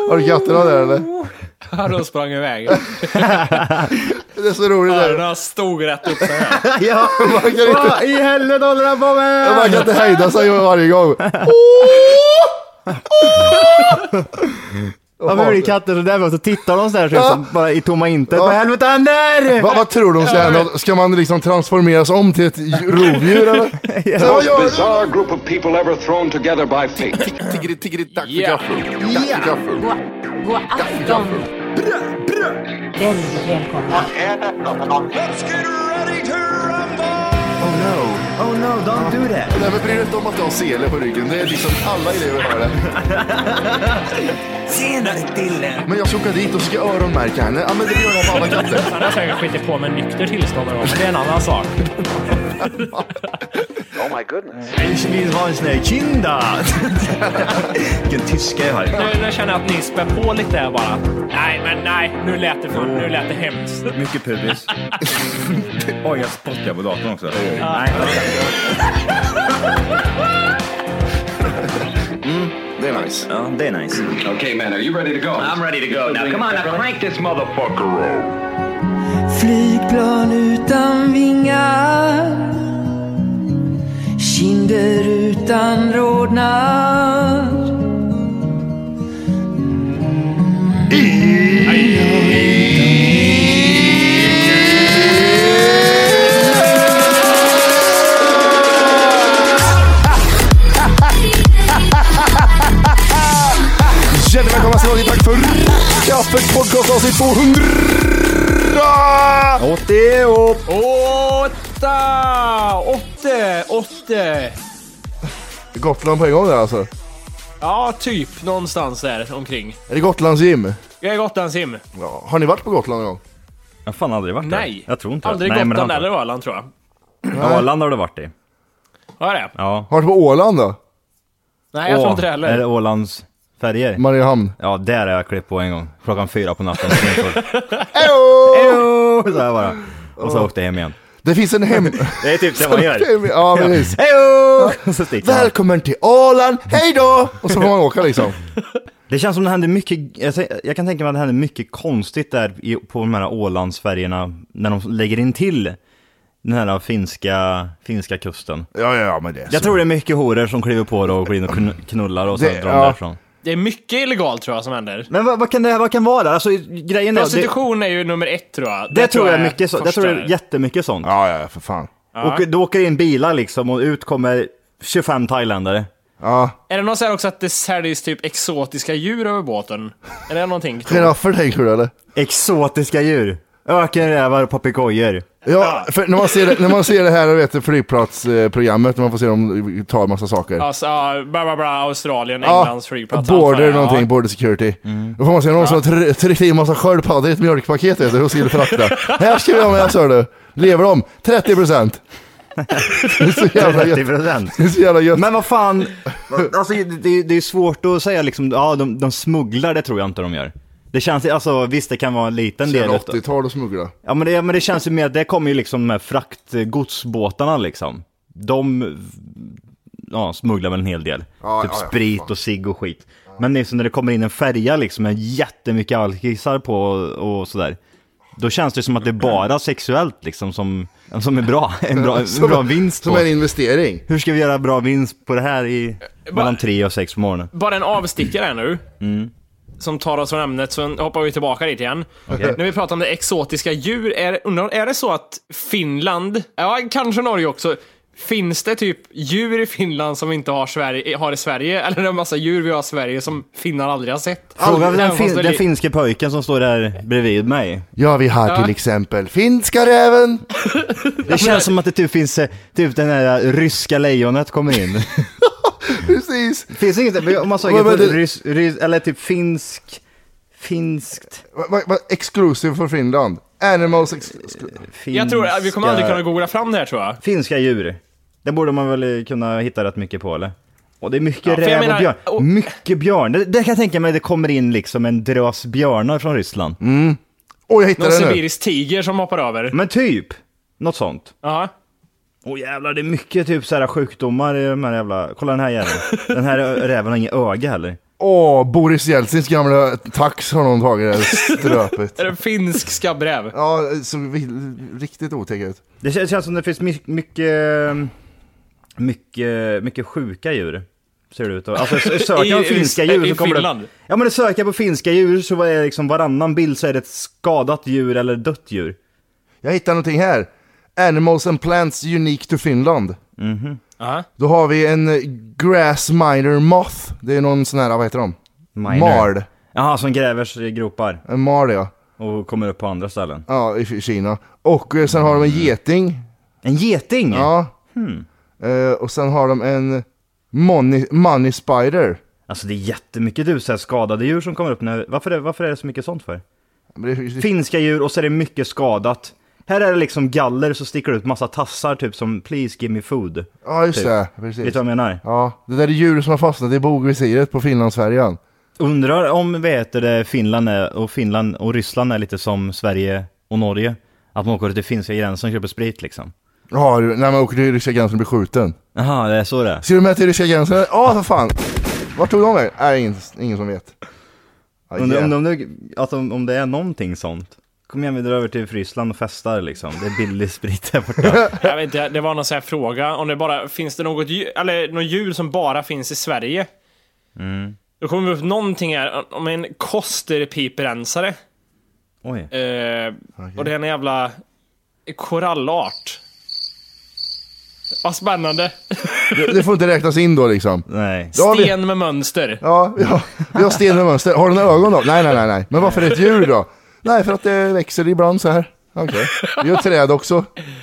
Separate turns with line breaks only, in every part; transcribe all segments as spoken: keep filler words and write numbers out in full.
Har du katterna där eller?
Ja, de sprang iväg.
Det är så roligt.
Öronen stod rätt upp så här.
Ja,
Man kan inte,
vad i helvete håller han på med?
man kan inte hejda sig varje gång.
Ja, men blir katter så där, så tittar de så där så som bara i tomma intet. Vad helvete händer?
Va, vad tror de ska hända? Ska man liksom transformeras om till ett rovdjur eller?
Ja.
Så vad gör du?
Bizarre group of people ever thrown together by fate.
Tiggeri, tiggeri, tack för
Ja.
gaffel. Tack för gaffel.
God afton. Väldigt välkomna.
Oh no, oh no, don't do that.
Nej men bry dig inte om att du har sele på ryggen. Det är liksom alla elever har det.
Senare Dille.
Men jag ska åka dit och ska öronmärka henne. Ja men det gör jag på alla katter.
Han har säkert skitit på med nykter tillstånd någon gång, men det är en annan sak.
Oh my goodness.
Ich vill ha en sån här kinda. Vilken tyska jag har.
Nu, nu känner jag att ni spär på lite där bara. Nej, men nej. Nu lät det, för, nu lät det hemskt.
Mycket pubis.
Oj, jag spottar på datorn också.
Nej.
Det är nice.
Ja, det är nice.
Okay, man, are you ready to go?
I'm ready to go. Now come on, now crank this motherfucker up.
Flygplan utan vingar, kinder utan rodnad.
Jättevälkomna ska ni tack för kaffet podcast avsnitt tvåhundra.
åttio upp.
Åtta! Åtte! Åtte!
Gotland på en gång där alltså.
Ja, typ någonstans där omkring.
Är det Gotlands gym?
Jag är Gotlandsim.
Ja. Har ni varit på Gotland en gång?
Jag har fan aldrig varit där.
Nej.
Jag tror inte
Aldrig
det. Nej, men
Gotland
det har
eller Åland tror jag.
inte. Åland har du varit i.
Har det?
Ja.
Har du på Åland då?
Nej, jag tror inte det
Är
heller.
det Ålands färger?
Mariehamn.
Ja, där har jag klippt på en gång. Klockan fyra på natten.
Hejo!
Så här bara. Och så åkte jag hem igen.
Det finns en hem...
Det är typ det man gör.
Ja, precis.
Hejo! Och så sticker man.
Välkommen till Åland, hej då! Och så får man åka liksom.
Det känns som det händer mycket. Jag, jag kan tänka mig att det händer mycket konstigt där i, på de här Ålandsfärgerna när de lägger in till den här finska, finska kusten.
Ja, ja, ja, men det är
Jag
så.
tror det är mycket horor som kliver på det och går in och kn- knullar och så
Det-
drar
ja.
därifrån.
Det är mycket illegalt tror jag som händer.
Men vad, vad kan det vad kan vara? Alltså grejen är det,
Prostitution är ju nummer ett tror jag.
det tror jag är mycket så. Det
första.
tror jag är jättemycket sånt.
Ja, ja, för fan.
Och då åker in bilar liksom och ut kommer tjugofem thailändare.
Ja.
Är det någon som säger också att det säljs typ exotiska djur över båten? Är det någonting?
Giraffer tänker du eller?
Exotiska djur. Ökenrävar och papegojor.
Ja, för när man ser det, när man ser det här, vet du, flygplatsprogrammet, när man får se dem ta en massa saker.
Alltså, ja, bla bla bla, Australien,
Ja,
Englands flygplats.
border
allt vad det är.
någonting,
Ja.
border security. Då får man se någon som har tryckt i en massa sköldpaddor i ett mjölkpaket, vet du, och skulle frakta. Här ska vi ha med, så du. Lever de? trettio procent. Det är så jävla
trettio
gött.
procent.
Det är så jävla gött.
Men vad fan, alltså det, det är svårt att säga liksom, ja de, de smugglar, det tror jag inte de gör. Det känns, alltså visst det kan vara en liten del.
Sen åttiotal och smuggla.
Ja men det, men det känns ju mer, det kommer ju liksom med fraktgodsbåtarna liksom. De, ja, smugglar väl en hel del.
Ja,
typ
ja, ja,
sprit
fan.
och cigg och skit. Men liksom när det kommer in en färja liksom med jättemycket alkisar på och, och sådär. Då känns det som att det är bara sexuellt liksom som, som är bra. En bra, en
Som-
bra vinst på.
Som en investering.
Hur ska vi göra bra vinst på det här i mellan tre och sex på morgonen?
Bara en avstickare här nu.
Mm.
Som tar oss från ämnet, så hoppar vi tillbaka dit igen. När vi pratar om det exotiska djur, är, undrar, är det så att Finland, ja kanske Norge också, finns det typ djur i Finland som vi inte har, Sverige, har i Sverige? Eller är det en massa djur vi har i Sverige som finnar aldrig har sett?
Fråga
Även
den,
fast
fin-
det är
den
li-
finske pojken som står där bredvid mig.
Ja, vi har till
Ja.
exempel finska räven.
Det känns som att det typ finns eh, typ den här ryska lejonet kommer in.
Precis.
Finns det inget, om man
Men-
säger
men det-
rys, rys, eller typ finsk, finskt,
Va- va- va- Exclusive för Finland. Animals ex-
finska,
Jag tror att vi kommer aldrig kunna googla fram det här tror jag.
finska djur. Det borde man väl kunna hitta rätt mycket på, eller? Och det är mycket
Ja, för jag
räv
menar-
och björn.
och-
Mycket björn. Det, det kan jag tänka mig, det kommer in liksom en drös björnar från Ryssland.
Åh, jag
Någon
hittade den nu.
sibirisk tiger som hoppar över.
Men typ, något sånt.
Ja.
Åh jävlar, det är mycket typ så här sjukdomar i de här jävla... Kolla den här jäveln. Den här räven har inga öga heller.
Åh, Boris Jeltsins gamla tax har någon tagit det ströpet.
Är det en finsk skabbräv?
Ja, så vi- riktigt otäckt.
Det känns, känns som det finns my- mycket, mycket, mycket sjuka djur. Ser det ut att. Alltså söker man
I-
finska
i-
djur
i
så kommer
Finland?
det. Ja, men det söker på finska djur så är det liksom varannan bild så är det ett skadat djur eller dött djur.
Jag hittar någonting här. Animals and plants unique to Finland.
Ja.
Då har vi en grass miner moth. Det är någon sån här, vad heter de?
Miner.
Marl.
Jaha, som gräver i gropar
En marl, ja.
och kommer upp på andra ställen.
Ja, i i Kina. Och eh, sen har de en geting.
En geting?
Ja. Eh, och sen har de en money, money spider.
Alltså det är jättemycket du så här skadade djur som kommer upp nu. Varför är, varför är det så mycket sånt för?
Men det-
Finska djur och så är det mycket skadat. Här är det liksom galler så sticker det ut massa tassar typ som please give me food.
Ja, just
typ.
det.
Vet
Precis.
du vad jag menar?
Ja, det där är djur som har fastnat i bogvisiret på Finlandsfärjan.
Undrar om vet det Finland är, och Finland och Ryssland är lite som Sverige och Norge. Att man åker till finska gränsen och köper sprit liksom.
Ja, du- när man åker till ryska gränsen och blir skjuten.
Jaha, det är så det är.
Ska du med till ryska gränsen? Ja, för fan. Vart tog de vägen? Nej, ingen, ingen som vet. Ja,
Undrar
yeah.
om, de, att om, om det är någonting sånt. Kom igen, vi drar över till Ryssland och festar liksom. Det är billig sprit här borta.
Jag vet inte, det var någon sån här fråga om det bara finns det något djur, eller något djur som bara finns i Sverige.
Mm.
Då kommer vi upp någonting här om en kosterpiprensare.
Oj.
Eh, Och det är en jävla korallart. Vad spännande.
det, det får inte räknas in då liksom.
Nej.
Då har vi-
Sten med mönster.
Ja, ja, vi har sten med mönster. Har du några ögon då? Nej, nej, nej, nej. Men varför är det ett djur då? Nej, för att det växer ibland så här. Okej. Vi har träd också.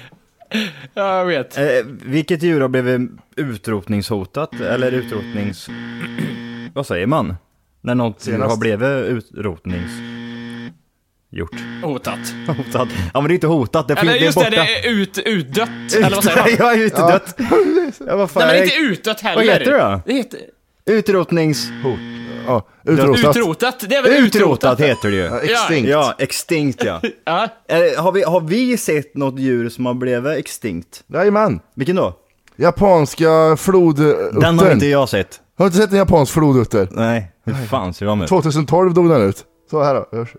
Ja, jag vet.
Eh, vilket djur har blivit utrotningshotat? Eller utrotnings... Vad säger man? När något djur
Senast.
har blivit utrotnings... Gjort.
Hotat.
Hotat. Ja, men det är inte hotat. Det,
Eller
finns,
just
det är
det,
borta.
det är ut, utdött. Eller vad säger man?
Jag är utedött. Ja, vad fan.
Nej, men
jag-
inte utdött heller.
Vad heter det då?
Det heter
Utrotnings...
Ja, utrotat.
utrotat. Det är väl utrotat?
Utrotat heter det ju.
Ja, extinkt.
Ja, extinkt ja.
Ja.
Eh, har, vi, har vi sett något djur som har blivit extinkt?
Jajamän.
Vilken då?
Japanska floduttern.
Den har inte jag sett.
Har du inte sett en japansk flodutter?
Nej, hur fan ser de ut?
tjugohundratolv dog den ut. Så här då. Hörs.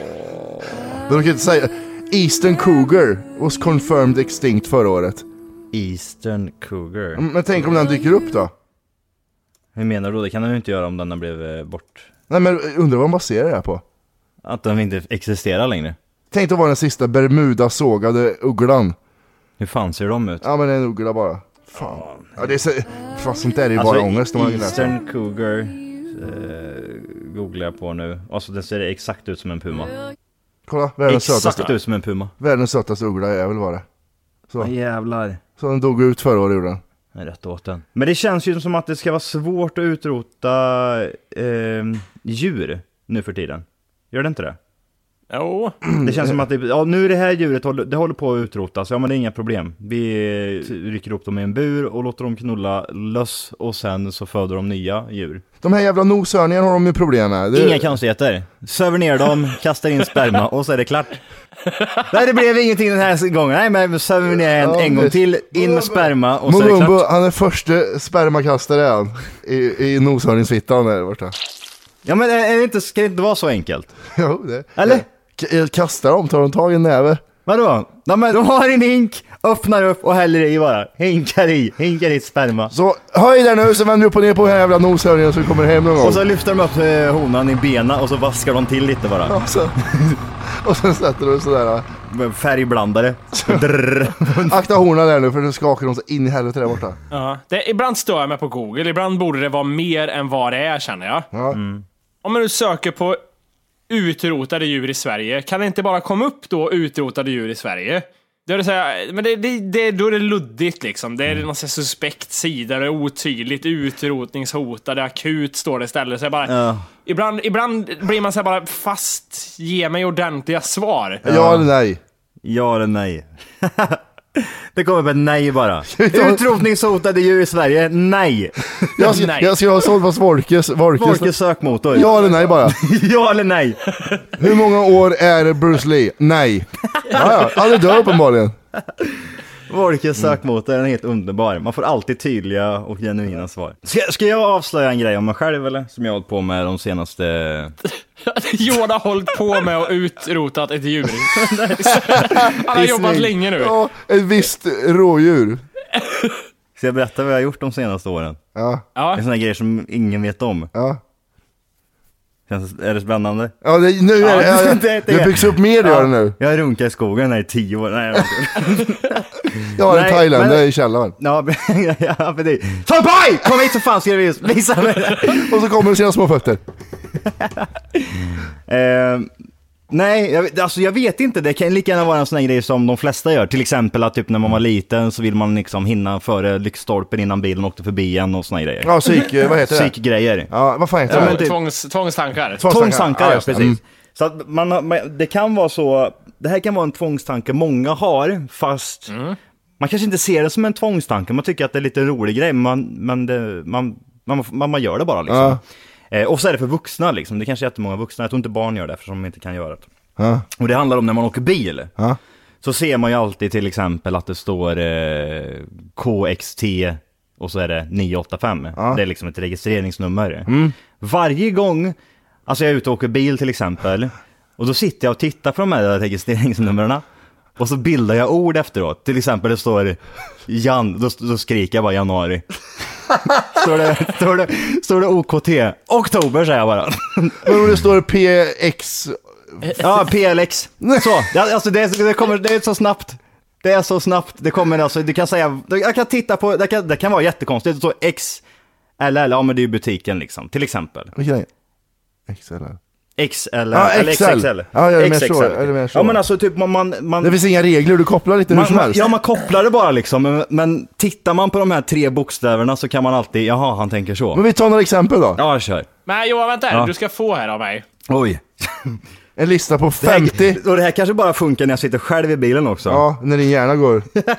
De kan inte säga. Eastern Cougar was confirmed extinct förra året.
Eastern Cougar.
Men tänk om den dyker upp då?
Hur menar du då? Det kan den ju inte göra om den har blivit bort.
Nej, men undrar vad man baserar det här på.
Att den inte existerar längre.
Tänk att vara den sista Bermuda-sågade ugglan.
Hur fan ser de ut?
Ja, men det är en uggla bara. Fan. Ja, det är så... Fast sånt där är ju bara ångest. Om man läser.
Eastern Cougar eh, googlar jag på nu. Alltså den ser exakt ut som en puma.
Kolla, världens
Exakt
sötaste,
ut som en puma.
världens sötaste uggla är väl bara. Så.
Ja, jävlar.
Så den dog ut förra året, gjorde den.
Jag är rätt åt den. Men det känns ju som att det ska vara svårt att utrota eh, djur nu för tiden. Gör det inte det?
Jo.
Det känns som att det, ja, nu är det här djuret, det håller på att utrotas. Ja, men det är inga problem. Vi rycker upp dem i en bur och låter dem knulla löss. Och sen så föder de nya djur.
De här jävla noshörningarna har de ju problem med. Det...
Inga konstigheter. Söver ner dem, kastar in sperma och så är det klart. Nej, det blev ingenting den här gången. Nej, men söver vi ner en,
Ja,
en gång
visst.
till, in med sperma och så är det
Mulumbo,
klart.
han är första spermakastare han. I, i noshörningsfittan där borta.
Ja, men är det inte, ska det inte vara så enkelt?
Jo, det.
Eller?
K- kastar dem, tar de tag i en näve.
Vadå? Ja, men de har en hink, öppnar upp och häller i bara. Hinkar i, hinkar i sperma.
Så höj där nu så vänder du upp och ner på den här jävla noshörningen så vi kommer hem någon gång.
Och så lyfter de upp eh, honan i bena och så vaskar de till lite bara.
Och så, och sen sätter du sådär.
Färgblandare. Drrr.
Akta horna där nu för nu skakar de så in i helvete där borta.
Ja. Det, ibland stör jag mig på Google. Ibland borde det vara mer än vad det är, känner jag.
Ja.
Om man nu söker på utrotade djur i Sverige, kan det inte bara komma upp då utrotade djur i Sverige? Det är det så här, men det, det, det, då är det luddigt liksom. Det är någon sån här suspekt sida, det är otydligt, utrotningshotade, akut står det istället. Så jag bara,
Ja.
ibland, ibland blir man så här bara fast, ge mig ordentliga svar.
Ja eller nej?
Ja eller nej? Det kommer på ett nej bara. Utrotningshotade djur i Sverige, nej.
Jag ska,
Nej.
jag ska ha sålt på Vorkes, Vorkes.
Folkets sökmotor.
Ja eller nej bara?
Ja eller nej?
Hur många år är Bruce Lee? Nej. Ja, ja. Han är död uppenbarligen.
Volkes sökmotor är helt underbar. Man får alltid tydliga och genuina svar. Ska, ska jag avslöja en grej om mig själv eller? Som jag har hållit på med de senaste...
Johan har hållit på med och utrotat ett djur. Han har jobbat länge nu.
Ja, ett visst rådjur.
Ska jag berätta vad jag har gjort de senaste åren?
Ja.
Ja.
En sån här grej som ingen vet om.
Ja.
Känns, är det spännande?
Ja, det, nu är det, ja, ja, det, det byggs upp mer, gör det nu.
Jag har runkat i skogen här i tio år. Nej,
Jag har en
Nej,
Thailand,
men-
det är i källaren.
ja, men- ja, för det. Sampai! Kom hit så fan ska jag visa, visa mig.
Och så kommer det sina små fötter.
Eh, nej, jag, alltså jag vet inte. Det kan lika gärna vara en sån här grej som de flesta gör. Till exempel att typ när man var liten så vill man liksom hinna före lyktstolpen innan bilen åkte förbi en och såna här grejer.
Ja, psyk, vad heter det?
Psykgrejer.
Ja, vad fan heter
Ja,
det?
men typ-
Tvångs, tvångstankar.
Tvångstankar, ja,
just det.
precis.
Mm.
Så att man, har- man, det kan vara så, det här kan vara en tvångstanke många har, fast man kanske inte ser det som en tvångstanke. Man tycker att det är lite rolig grej, men, men det, man, man, man, man gör det bara liksom.
Ja.
Eh, och så är det för vuxna liksom. Det kanske är jättemånga vuxna. Jag tror inte barn gör det eftersom de inte kan göra det.
Ja.
Och det handlar om när man åker bil.
Ja.
Så ser man ju alltid till exempel att det står eh, K X T och så är det nio åtta fem.
Ja.
Det är liksom ett registreringsnummer. Varje gång, alltså jag är ute och åker bil till exempel, och då sitter jag och tittar på de här registreringsnumren och så bildar jag ord efteråt. Till exempel det står Jan, då, då skriker jag bara januari. står, det, står, det, står det O K T? Oktober säger jag bara.
Men om det står P X...
Ja, P L X. Så, ja, alltså det, det, kommer, det är så snabbt. Det är så snabbt. Det kommer alltså, du kan säga, jag kan titta på, det kan, det kan vara jättekonstigt. Det står X L L, ja men det är ju butiken liksom, till exempel.
Vilken är X L L?
X L L,
Ja,
eller
X L.
X X L.
Ja, jag är mer
X X L.
så, jag är mer så.
Ja men alltså typ man, man, man
Det finns inga regler, du kopplar lite hur
man,
som
man,
helst.
ja, man kopplar det bara liksom. Men, men tittar man på de här tre bokstäverna så kan man alltid, jaha, han tänker så.
Men vi tar några exempel då.
Ja, kör.
Men Johan, vänta här.
Ja.
Du ska få här av mig.
Oj.
En lista på
Det här,
femtio.
och det här kanske bara funkar när jag sitter själv i bilen också.
Ja, när din hjärna går.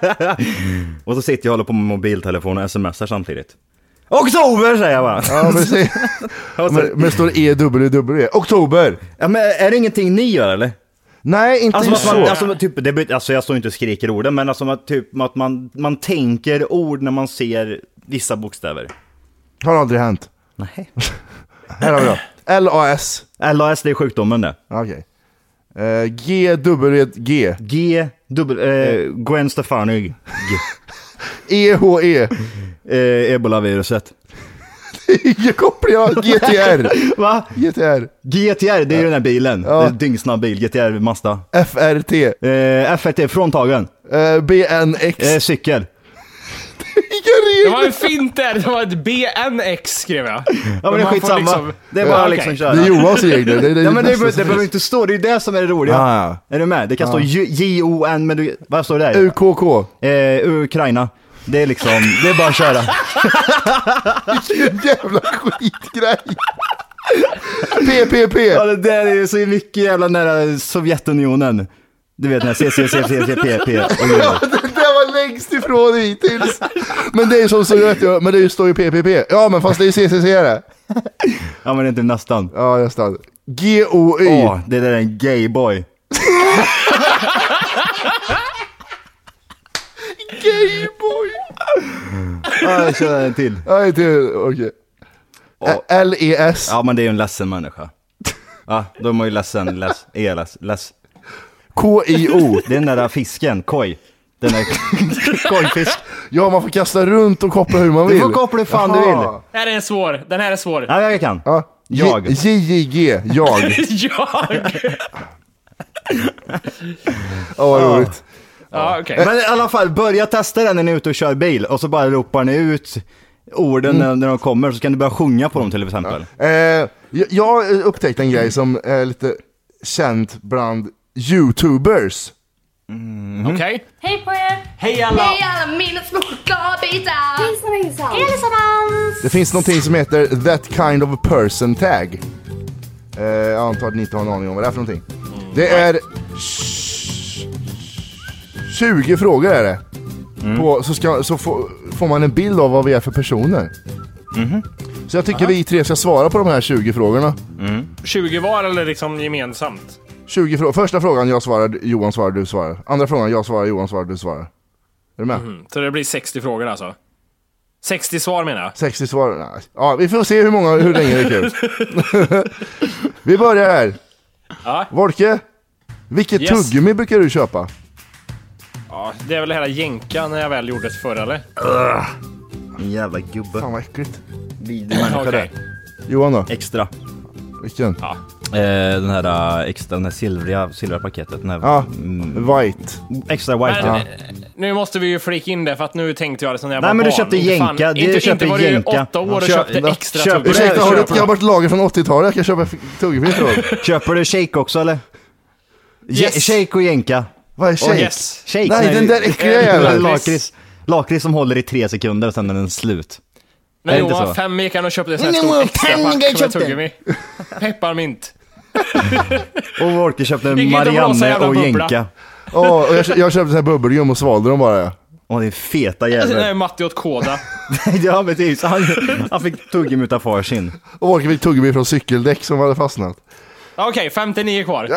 Och så sitter jag och håller på med mobiltelefon och smsar samtidigt. Oktober säger jag bara.
Ja, precis.
Och så-
Men, men det står E W W. Oktober.
Ja, men är det ingenting ni gör eller?
Nej, inte
Alltså,
så.
att man, alltså, typ, det, bet- alltså jag står inte och skriker orden, men alltså, att, typ, att man, man tänker ord när man ser vissa bokstäver.
Har aldrig hänt.
Nej.
Här har vi då. L A S.
L A S, det är sjukdomen det.
Okej. Eh, G W G.
G, dubbel, eh, Gwen Stefani. G.
E H E.
Eh, Ebola-viruset.
Jag kopplar jag. G T R.
Va?
G T R.
G T R, det är ju den här bilen.
Ja.
Det är en dyngsnabb bil, G T R Mazda.
F R T.
Eh, F ett är fråntagen.
Eh, B N X.
Eh, cykel.
Vilka
Det var
regler?
en fint där. Det var ett B N X skrev jag.
Ja men det är
man får
skitsamma.
liksom-
Det är bara
Ja,
liksom
okej.
köra.
Det är Johans regler. Det, det,
Ja men det,
bästa
det
som
behöver
finns.
inte stå, det är det som är det roliga.
Ja,
Är du med? Det kan stå J O N, men du, vad står det där?
U K K.
Eh, Ukraina. Det är liksom, det är bara att köra.
Vilken jävla skitgrej. P P P.
Ja, det där är ju så mycket jävla nära Sovjetunionen. Du vet när C C C C C P P.
Ja, det där var längst ifrån hittills. Men det är som så vet jag, men det står ju P P P. Ja, men fast det är C C C det.
Ja men det är inte nästan.
Ja, nästan. G O Y.
Åh, det där är en gayboy.
Gayboy.
Ja, jag kör en till.
Ja, det okej. Ä- L E S.
Ja men det är ju en ledsen människa. Ja, de är ju ledsen, less, är less, less.
K I O.
Det är den där fisken, koj. Den där kojfisk.
Ja, man får kasta runt och koppla hur man vill.
Du får koppla hur fan du vill.
Jaha.
Det här är en svår. Den här är svår.
Ja, jag kan.
Ja.
Jag.
J J G. Jag.
Jag.
Ja, vad roligt.
Ja, okej.
Men i alla fall, börja testa den när ni är ute och kör bil. Och så bara ropar ni ut orden när, när de kommer. Så kan du börja sjunga på dem till exempel.
Eh, jag, jag har upptäckt en grej som är lite känt bland YouTubers.
Okej.
Hej på er!
Hej alla!
Hej alla mina små chokladbitar! Hejsan hejsan! Hej allesammans!
Det finns någonting som heter That Kind of Person Tag. Eh, jag antar att ni inte har en aning om vad det är för någonting. Det är tjugo frågor är det. På, så ska, så får, får man en bild av vad vi är för personer. Så jag tycker vi tre ska svara på de här tjugo frågorna.
tjugo var eller liksom gemensamt?
tjugo frå- Första frågan jag svarar, Johan svarar, du svarar. Andra frågan jag svarar, Johan svarar, du svarar. du med?
Mm, så det blir sextio frågor alltså. sextio svar menar jag.
sextio svar. Nej. Ja, vi får se hur många, hur länge det är kul. Vi börjar här.
Ja.
Volke, vilket
Yes.
tuggummi brukar du köpa?
Ja, det är väl det här jänka när jag väl gjorde det förr, eller?
En jävla gubbe.
Fan vad äckligt.
Vidrig människa
Okej.
det.
Johan då?
Extra.
Vilken?
Ja.
Eh, den här uh, extra, den här silvriga, silvriga paketet. Den här,
Ja,
mm,
white.
extra white.
Men,
Ja.
eh, nu måste vi ju flika in det, för att nu tänkte jag det som när jag
Nej,
var
men du
barn.
köpte
Inte fan-
jänka, det
Inte,
köpte
inte var du
jänka.
åtta år och
Köp-
köpte
va?
extra
Köp-
tuggummi.
Ursäkta, har du ett
köper-
gammalt lager från åttiotalet? Jag kan köpa tuggummi ifrån.
Köper du shake också eller?
Yes.
Shake och jänka.
Vad är shake?
Yes.
Shake,
Nej, den där äckliga jäveln.
Lakrits. Lakrits som håller i tre sekunder och sen är den slut.
När
Är det
jag
inte
var
så?
fem gick han och köpte en sån här
Nej,
stor
men
extra
fem
pack
gick jag
med
köpte.
tuggummi. Pepparmint.
Och Volke köpte
Ingen blåsa
Marianne
jävla
och
bubbla.
jänka.
Åh, och jag, jag köpte så här bubbelgum och svalde dem bara.
Åh, det är feta
Alltså, när
jävel.
Matti åt kåda.
Ja, precis. Han, han fick tuggummi utav far sin.
Och Volke fick tuggummi från cykeldäck som hade fastnat.
Okej, femtionio kvar.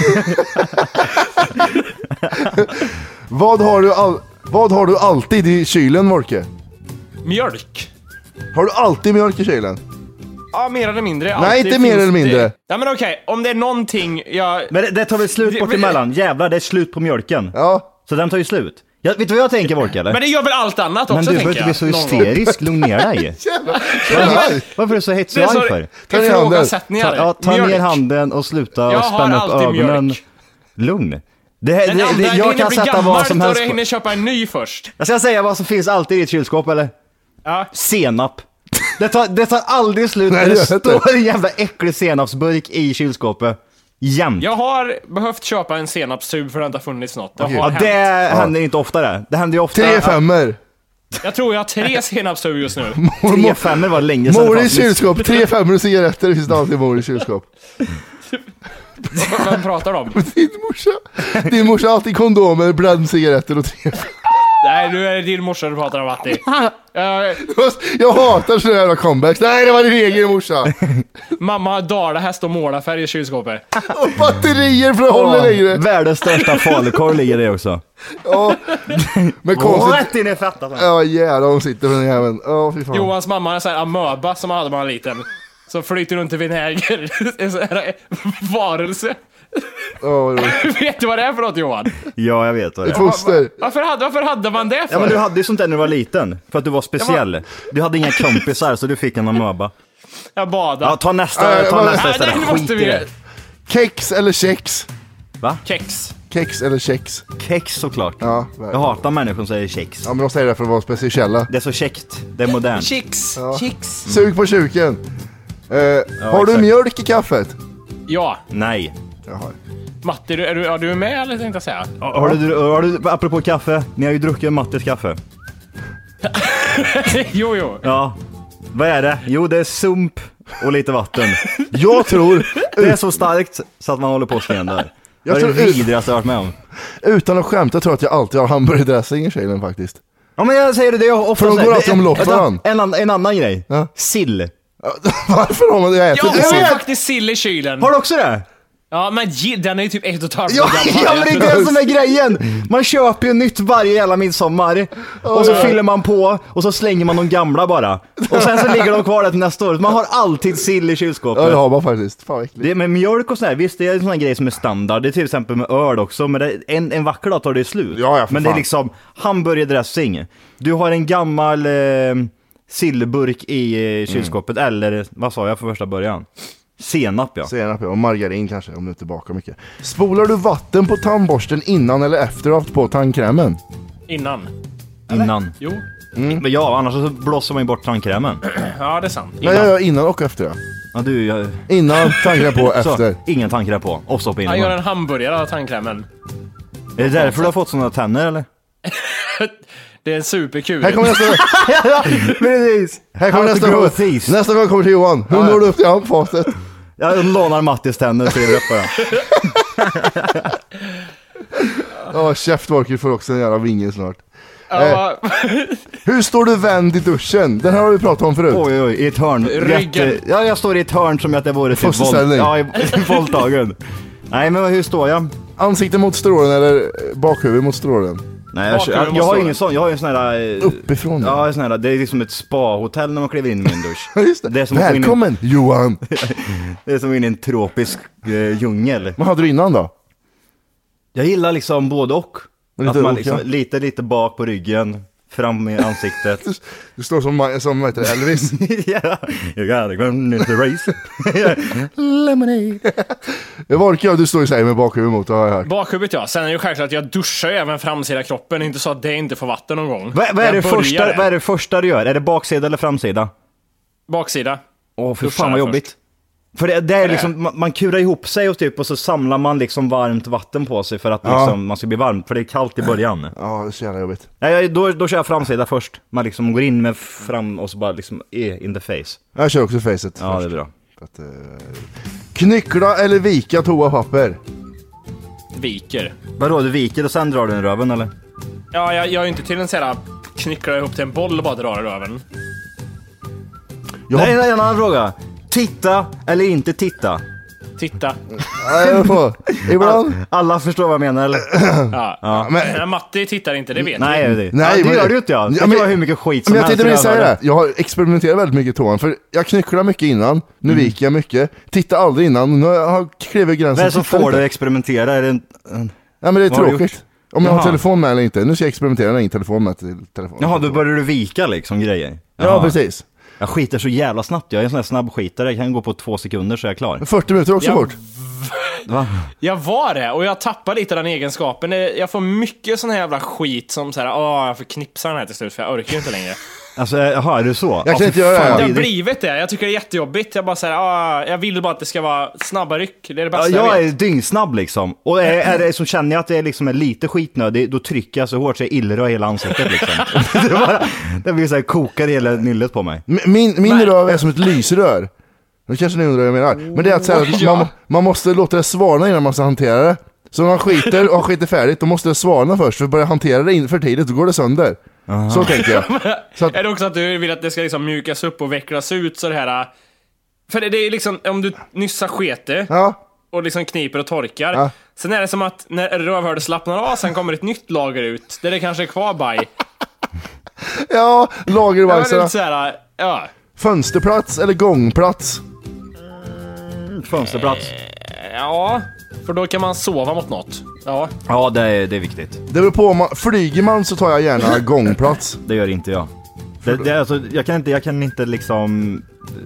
Vad har du, all, vad har du alltid i kylen, Volke?
Mjölk.
Har du alltid mjölk i kylen?
Ja, mer eller mindre.
Nej,
Alltid
inte mer
finns
eller mindre.
Det... Ja, men okej. Om det är någonting jag...
Men det, det tar väl slut
Det-
bort
men-
emellan. Jävlar, det är slut på mjölken.
Ja.
Så den tar ju slut. Jag, vet du vad jag tänker, Volke, eller?
Men det gör väl allt annat också,
Men du
tänker
behöver inte bli
jag.
så hysterisk. Lugn ner dig.
Jävlar.
Varför är du så
Det
hetsig
är så
för?
Ta ner handen.
ifrågasättningar.
Ta, ja, ta
Mjölk.
ner handen och sluta
Jag
och
har
spänna upp
alltid
ögonen.
mjölk.
Lugn. Det, det,
Men
det,
andra,
jag
hinner
kan
bli
sätta vad
gammalt
som
och
helst
du
på.
hinner köpa en ny först.
Jag ska säga vad som finns alltid i ett kylskåp, eller?
Ja.
Senap. Det tar, det tar aldrig slut
Nej,
när
det
det
gör det inte.
står en jävla äcklig senapsburk i kylskåpet. Jämt.
Jag har behövt köpa en senapstub för att det inte har funnits något. Det
Okej.
har
Ja,
hänt.
det händer inte ofta det. Det händer ju ofta.
Tre femmer.
Jag tror jag har tre senapstub just nu.
Tre femmor var länge sedan.
Mor
det
i
fanns.
kylskåp. Tre femmor och cigaretter. Det finns alltid mor i kylskåp.
Vem pratar de?
Din morsa. Din morsa har alltid kondomer, bränncigaretter och tre.
Nej, nu är det din morsa du pratar om, Matti. Jag,
Jag hatar sådana jävla comebacks. Nej, det var din egen morsa.
mamma har dalahäst och målarfärg i kylskåpet.
Och batterier för att hålla längre.
Världens största falukorv ligger det också.
Ja. Men
Åh,
konstigt.
rätt in i fettat.
Ja, jävlar, de sitter på den jäveln. Ja, fy fan.
Johans mamma har en sån här amöba som han hade när han var liten. Som flyter runt i vinäger. En sån här varelse.
Ja, vad roligt.
Vet du vad det är för något, Johan?
Ja, jag vet vad det är.
Foster.
Varför hade, varför hade man det för?
Ja, men du hade ju sånt där när du var liten. För att du var speciell. Du hade inga kompisar så du fick en amöba.
Jag badade.
Ja, ta nästa,
Äh,
ta
vad-
nästa
Nej,
istället.
det
Skit
måste
i
vi...
det.
Kex eller kex?
Kex.
Kex eller kex?
Kex såklart.
Ja,
Jag hatar människor som säger kex.
ja, men de säger det för att vara speciella.
Det är så käckt. Det är modernt.
Chicks. Chicks.
Sug på kuken. Eh, har du
exakt.
mjölk i kaffet?
Ja.
Nej.
Jag har.
Matti, du, är, du, är du med eller tänkte jag säga?
Har du, har du, apropå kaffe, ni har ju druckit Mattis kaffe.
jo, jo.
Ja. Vad är det? Jo, det är sump och lite vatten.
Jag tror,
Det är så starkt så att man håller på att skena där.
Jag
Det är det
tror-
vidrigaste jag varit med om.
utan att skämta, tror jag att jag alltid har hamburgerdressing i kylen faktiskt.
Ja, men jag säger det, det är ofta
För de
så här-
går alltid
det-
omlopp
vänta,
varann.
en, an, en annan grej.
Ja.
Sill.
Varför har man det? Jag äter
Jag
inte
har
sill.
faktiskt sill i kylen.
Har du också det?
Ja, men ge- den är ju typ ett och ett halvt
Ja,
år gammal.
ja, men det är det som är grejen. Man köper ju nytt varje jävla midsommar. Och så fyller man på och så slänger man de gamla bara. Och sen så ligger de kvar där till nästa år. Man har alltid sill i kylskåpet.
Ja, det har man faktiskt. Fan vad äckligt.
Det är med mjölk och sådär, visst det är en sån här grej som är standard. Det är till exempel med öl också, men det, en, en vacker dag tar det slut.
Ja, ja, för
men det är
fan.
liksom hamburgerdressing. Du har en gammal eh, sillburk i eh, kylskåpet, eller vad sa jag för första början? Senap, ja.
Senap, ja. Och margarin kanske, om du inte bakar mycket. Spolar du vatten på tandborsten innan eller efter du har haft på tandkrämen?
Innan.
Innan.
Jo.
Men ja, annars så blåser man ju bort tandkrämen.
Ja, det är sant.
Nej, jag gör innan och efter. Ja.
Ja, du, jag,
Innan, tandkräm på,
så,
efter.
ingen tandkräm på. Och stoppa in
Jag gör
den.
en hamburgare av tandkrämen.
Är det därför du har fått sådana tänder, eller?
Det är en superkul.
Här kommer nästa
Precis.
Här kommer
How to
nästa
grow
gång.
teeth.
Nästa gång kommer till Johan. Hur når du upp till handfatet?
Jag lånar Mattis tänder och skriver upp bara.
Ja, käftvorker får också en jävla vinge snart.
Ja,
Hur står du vänd i duschen? Den här har vi pratat om förut.
Oj, oj, i ett hörn.
Ryggen.
Jätte... Ja, jag står i ett hörn som att det vore typ våld.
Fosterställning.
Ja, i i våldtagen. Nej, men hur står jag?
Ansikte mot strålen eller bakhuvud mot strålen?
Nej, jag, jag, jag har ingen sån, jag har en sån här...
Uppifrån?
Ja, en sån här, det är liksom ett spa-hotell när man kliver in i min dusch.
Just det.
Det är som
Välkommen, in, Johan!
Det är som in i en tropisk eh, djungel.
Vad hade du innan då?
Jag gillar liksom både och.
Lite,
att man
och,
liksom,
ja.
lite, lite bak på ryggen, fram med ansiktet.
Du, du står som, som vad heter det, Elvis.
Yeah, you gotta go into the race. Lemonade.
Jag orkar jag, du står ju såhär med bakhuvudet mot, har jag hört.
Bakhuvudet ja, sen är det ju självklart att jag duschar ju även framsida kroppen. Det är inte så att det inte får vatten någon gång.
Vad, vad, är det första,
det.
vad är det första du gör? Är det baksida eller framsida?
Baksida.
Åh, för fan vad jobbigt. Först. För det, det är liksom, man, man kurar ihop sig och typ och så samlar man liksom varmt vatten på sig för att liksom,
ja.
man ska bli varm, för det är kallt i början.
Ja, det är så jävla jobbigt.
Nej, då, då kör jag framsida först. Man liksom går in med fram och så bara liksom är in the face.
Jag kör också facet
Ja,
först.
det är bra.
Att, uh, knyckla eller vika toapapper?
Viker.
Vadå, du viker och sen drar du en röven eller?
Ja, jag, jag är inte till en sån här knyckla ihop till en boll och bara drar i röven.
Jag...
Nej, nej, en annan fråga. Titta eller inte titta?
Titta.
Ja, jag får. Ibland.
Alla förstår vad jag menar eller?
Ja.
Ja.
Men...
Men Matti tittar inte, det vet
Nej,
vi.
det,
Nej,
ja, det
men...
gör du inte jag. Det
ja,
kan
men...
vara hur mycket skit som
men jag
helst.
tänkte säga det. Jag har experimenterat väldigt mycket i tån. För jag knycklar mycket innan. Nu mm. viker jag mycket. Titta aldrig innan. Nu har jag klivit gränsen.
Vad är det som får dig att experimentera? Är det en...
Ja, men det är
vad
tråkigt. Om jag
Jaha.
har telefon med eller inte. Nu ska jag experimentera när ingen telefon med till telefon.
Jaha, då börjar du vika liksom grejer.
Ja,
Jaha.
precis.
Jag skiter så jävla snabbt. Jag är en sån här snabb skitare. Jag kan gå på två sekunder så är jag klar.
fyrtio minuter också
Ja.
fort.
Va?
Jag var det, och jag tappar lite den egenskapen. Det- Jag får mycket sån här jävla skit som såhär, åh, jag får knipsa den här till slut för jag orkar ju inte längre.
Alltså, jaha, är det så?
Jag kan
Ja,
inte
för
göra
fan,
det.
Det har
vidrigt.
blivit det, jag tycker det är jättejobbigt. Jag bara säger, ah, jag vill bara att det ska vara snabba ryck. Det är det
Ja,
bästa
jag
jag
är
vet.
dyngsnabb liksom. Och är, är det som känner jag att det är liksom är lite skitnödig, då trycker jag så hårt så jag illrör hela ansiktet liksom. det, bara, det blir så här kokar i hela nyllet på mig.
Min, min
Men-
röv är som ett lysrör. Nu kanske ni undrar vad jag menar. Men det är att, säga att
Ja.
man, man måste låta det svalna innan man ska hantera det. Så när man skiter och skiter färdigt, då måste det svalna först. För börja hantera det in för tidigt, då går det sönder. Så tänker jag. Så att,
Är det också att du vill att det ska liksom mjukas upp och vecklas ut så det här... För det, det är liksom, om du nyss har sketet
ja,
och liksom kniper och torkar.
Ja.
Sen är det som att när rövhålet slappnar av, sen kommer ett nytt lager ut. Där det kanske är kvar baj.
ja,
Ja, men det är
lagervajsarna.
lite så här, ja.
Fönsterplats eller gångplats?
Fönsterplats.
Ja, för då kan man sova mot något. Ja.
Ja, det är, det är viktigt.
Det beror på, om man, flyger man så tar jag gärna gångplats.
Det gör inte jag. Det, det, är alltså, jag, kan inte, jag kan inte liksom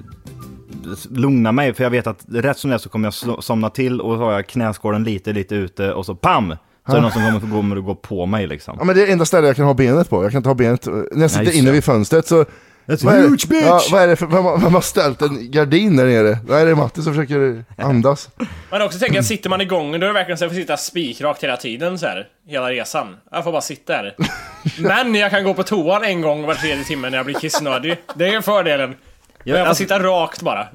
lugna mig, för jag vet att rätt som det är så kommer jag sl- somna till och så har jag knäskålen lite, lite ute och så pam! Så är det någon som kommer, kommer att gå på mig liksom.
Ja, men det är det enda stället jag kan ha benet på. Jag kan inte ha benet, när jag sitter
Nej,
inne
så.
vid fönstret så...
That's
Vad är,
huge bitch!
ja, vad är det för, vem har, vem har ställt en gardin där nere? Nej, det är Matti som försöker andas.
Men också tänker jag, sitter man igång, då är det verkligen så att jag får sitta spikrakt hela tiden så här, hela resan. Jag får bara sitta där. Men jag kan gå på toan en gång var tredje timme när jag blir kissnödig. Det är fördelen. Men jag får
alltså-
sitta rakt bara.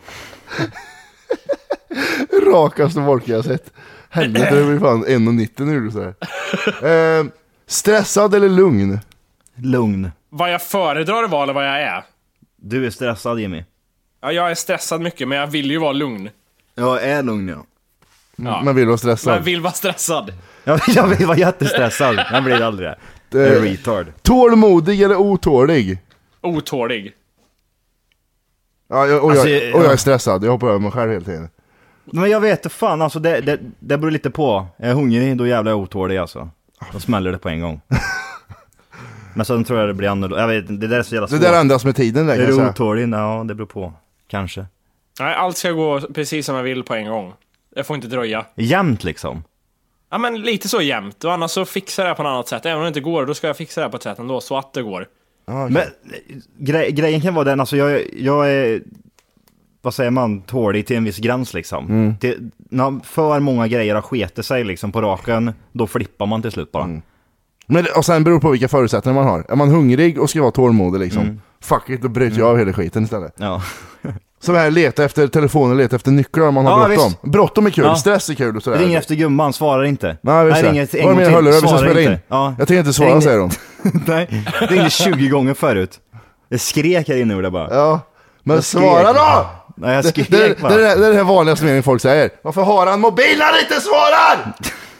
Rakaste folk jag har sett. Helvete, det blir fan en komma nittio nu du så här. Eh, stressad eller lugn?
Lugn.
Vad jag föredrar var eller vad jag är.
Du är stressad, Jimmy.
Ja, jag är stressad mycket, men jag vill ju vara lugn.
Jag är lugn, ja.
Ja.
Man vill vara
Men jag
stressad.
vill vara stressad.
Jag, jag vill vara jättestressad. Jag blir aldrig det. Jag är retard.
Tålmodig eller otålig?
Otålig.
Ja, jag, och, jag,
Alltså,
och jag
ja.
är stressad, jag hoppar över mig själv hela tiden.
Men jag vet inte fan, alltså det, det, det beror lite på. Är jag hungrig, då jävlar är jag otålig alltså. Då smäller det på en gång. Men sen tror jag det blir annorlunda. Jag vet inte, det där är så jävla
Det
svårt.
där ändras med tiden där, kan
Är
jag
du
säga.
otålig? Ja, det beror på. Kanske.
Nej, allt ska gå precis som jag vill på en gång. Jag får inte dröja.
Jämnt liksom.
Ja, men lite så jämnt. Och annars så fixar jag det på något annat sätt. Även om det inte går, då ska jag fixa det på ett sätt ändå, så att det går.
Ja, okej.
Men grej, grejen kan vara den, alltså jag, jag är, vad säger man, tålig till en viss gräns liksom.
Mm.
Det, när för många grejer har sketit sig liksom på raken, då flippar man till slut bara.
Mm. Men, och sen beror det på vilka förutsättningar man har. Är man hungrig och ska vara tålmodig liksom,
Mm.
fuck it, då bryter jag av hela skiten istället.
Ja.
Som här, leta efter telefonen, leta efter nycklar om man har
Ja,
bråttom.
visst.
Bråttom är kul,
Ja.
stress är kul och sådär.
Ringer efter gumman, svarar inte.
Nej, visst.
ringer ett- en
Var är
gång
mina
till,
hörlurar? Vi ska
svarar
spela in.
inte. Ja.
Jag tänker inte svara,
Ring-
säger de.
Nej, det ringde tjugo gånger förut. Jag skrek här inne och det bara.
Ja, men
Jag skrek.
svara då!
Nej, jag
Det,
skrek
det, det,
bara.
det, är det här vanligaste meningen folk säger. Varför har han mobil när han inte svarar?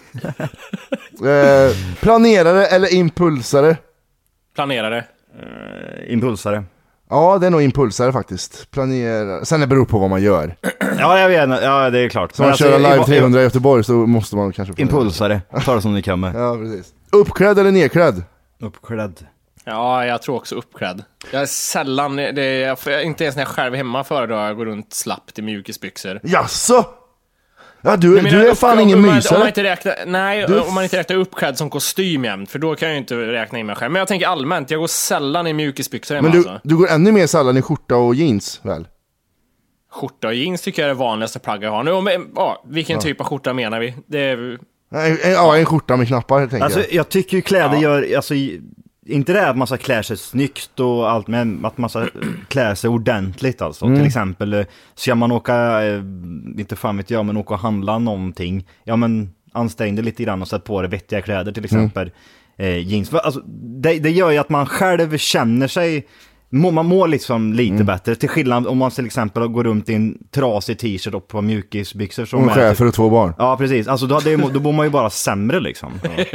eh, planerare eller impulsare?
Planerare.
Eh, impulsare.
Ja, det är nog impulsare faktiskt. Planera. Sen det beror på vad man gör.
Ja, jag vet. Ja, det är klart.
Som man
alltså,
kör live
i-
trehundra i Göteborg så måste man kanske planera.
Impulsare. Ta det som ni kan med.
Ja, precis. Uppklädd eller nedklädd?
Uppklädd.
Ja, jag tror också uppklädd. Jag är sällan, det är, jag, inte ens när jag själv är hemma föredrar jag går runt slappt i mjukisbyxor.
Jaså? Ja, du,
Jag menar,
du är
upp-
fan
om,
ingen
om, man, om
mysare.
man inte räknar, nej,
Du-
om man inte räknar uppklädd som kostym jämt, för då kan jag ju inte räkna in mig själv. Men jag tänker allmänt, jag går sällan i mjukisbyxor hemma.
Men du,
alltså.
du går ännu mer sällan i skjorta och jeans, väl?
Skjorta och jeans tycker jag är det vanligaste plagg jag har. Nu, om, ja, vilken
Ja.
typ av skjorta menar vi? Det är,
Nej, en- Ja, en skjorta med knappar, tänker
Alltså,
jag.
jag tycker ju kläder
Ja.
gör, alltså, i- inte det att man ska klä sig snyggt och allt, men att man ska klä sig ordentligt alltså.
Mm.
Till exempel, eh, ska man åka, eh, inte fan vet jag, men åka och handla någonting. Ja, men ansträng dig lite grann och sätt på dig vettiga kläder, till exempel eh, jeans. För, Alltså, det, det gör ju att man själv känner sig, må, man mår liksom lite
Mm.
bättre. Till skillnad om man till exempel går runt i en trasig t-shirt och på mjukisbyxor som
Och en
är
chef och två barn.
Ja, precis. Alltså då, hade ju, då bor man ju bara sämre liksom.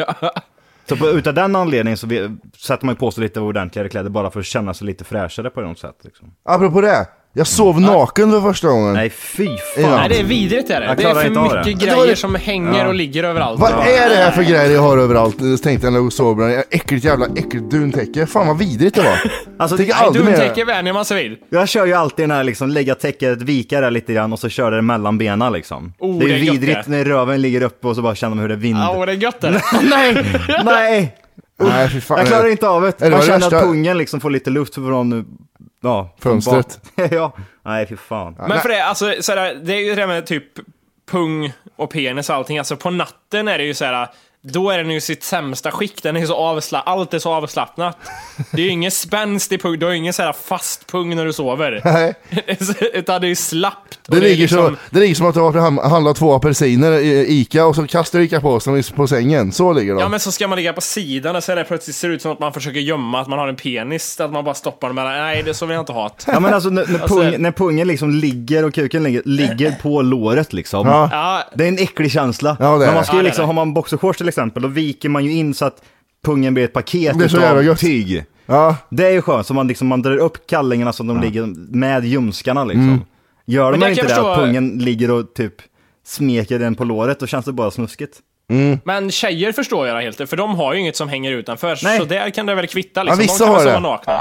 Så på, utav den anledningen så vi, sätter man ju på sig lite ordentligare kläder bara för att känna sig lite fräschare på något sätt liksom.
Apropå det, jag sov naken för första gången.
Nej, fy
Ja.
fan.
nej, det är vidrigt är det.
Jag
Det är
klarar
för
inte av det.
mycket
Det var
grejer
det-
som hänger och ligger överallt.
Vad
Ja.
är det här för grejer jag har överallt? Jag tänkte jag när jag sov bland äckligt jävla äckligt duntäcke. Fan vad vidrigt det var.
Alltså,
Tänker
nej,
aldrig mer.
Duntäcke vänjer man sig vid.
Jag kör ju alltid den här liksom, lägga täcket, vika det lite grann och så kör det mellan benen liksom.
Oh,
det är
det är
ju
gött
vidrigt
det.
när röven ligger uppe och så bara känner man hur det är vind.
Ja, och det är gött det.
nej, nej.
Nej, fy fan.
Jag klarar inte av det.
Är det
Man
det
känner
värsta?
att pungen liksom får lite luft från, ja, från
Fönstret.
bak. Ja, nej fy fan.
Men för det, alltså, såhär, det är ju det där med typ pung och penis och allting. Alltså på natten är det ju såhär, då är den ju sitt sämsta skick. Den är ju så avslappnad, allt är så avslappnat. Det är ju ingen spänst i pung, du har ju ingen såhär fast pung när du sover.
Nej.
Utan det är ju slappt.
Det
och
ligger,
är liksom,
så, det ligger som att du har varit och handlat två apelsiner i Ica och så kastar du Ica på sig på sängen. Så ligger de.
Ja, men så ska man ligga på sidan och så är det plötsligt ser ut som att man försöker gömma att man har en penis, att man bara stoppar den mellan. Nej, det så vill jag inte ha det.
Ja men alltså när, när,
Alltså-
pung, när pungen liksom ligger och kuken ligger, ligger på låret liksom.
Ja.
Ja,
Det är en äcklig känsla.
Ja, det är
Men
det.
man ska ju
Ja, det är
liksom,
det.
har man boxershorts till exempel, då viker man ju in så att pungen blir ett paket
Det är så jävla
utav
gött.
tyg.
Ja.
Det är ju skönt, så man, liksom, man drar upp kallingarna så att de ligger med ljumskarna liksom.
Mm.
Gör
Men
man
jag
inte
kan
det,
förstå-
att pungen ligger och typ smeker den på låret, då känns det bara snuskigt.
men tjejer förstår jag helt, för de har ju inget som hänger utanför.
Nej.
Så där kan det väl kvitta liksom.
Ja, vissa
de kan
har
väl
det.
sova nakna.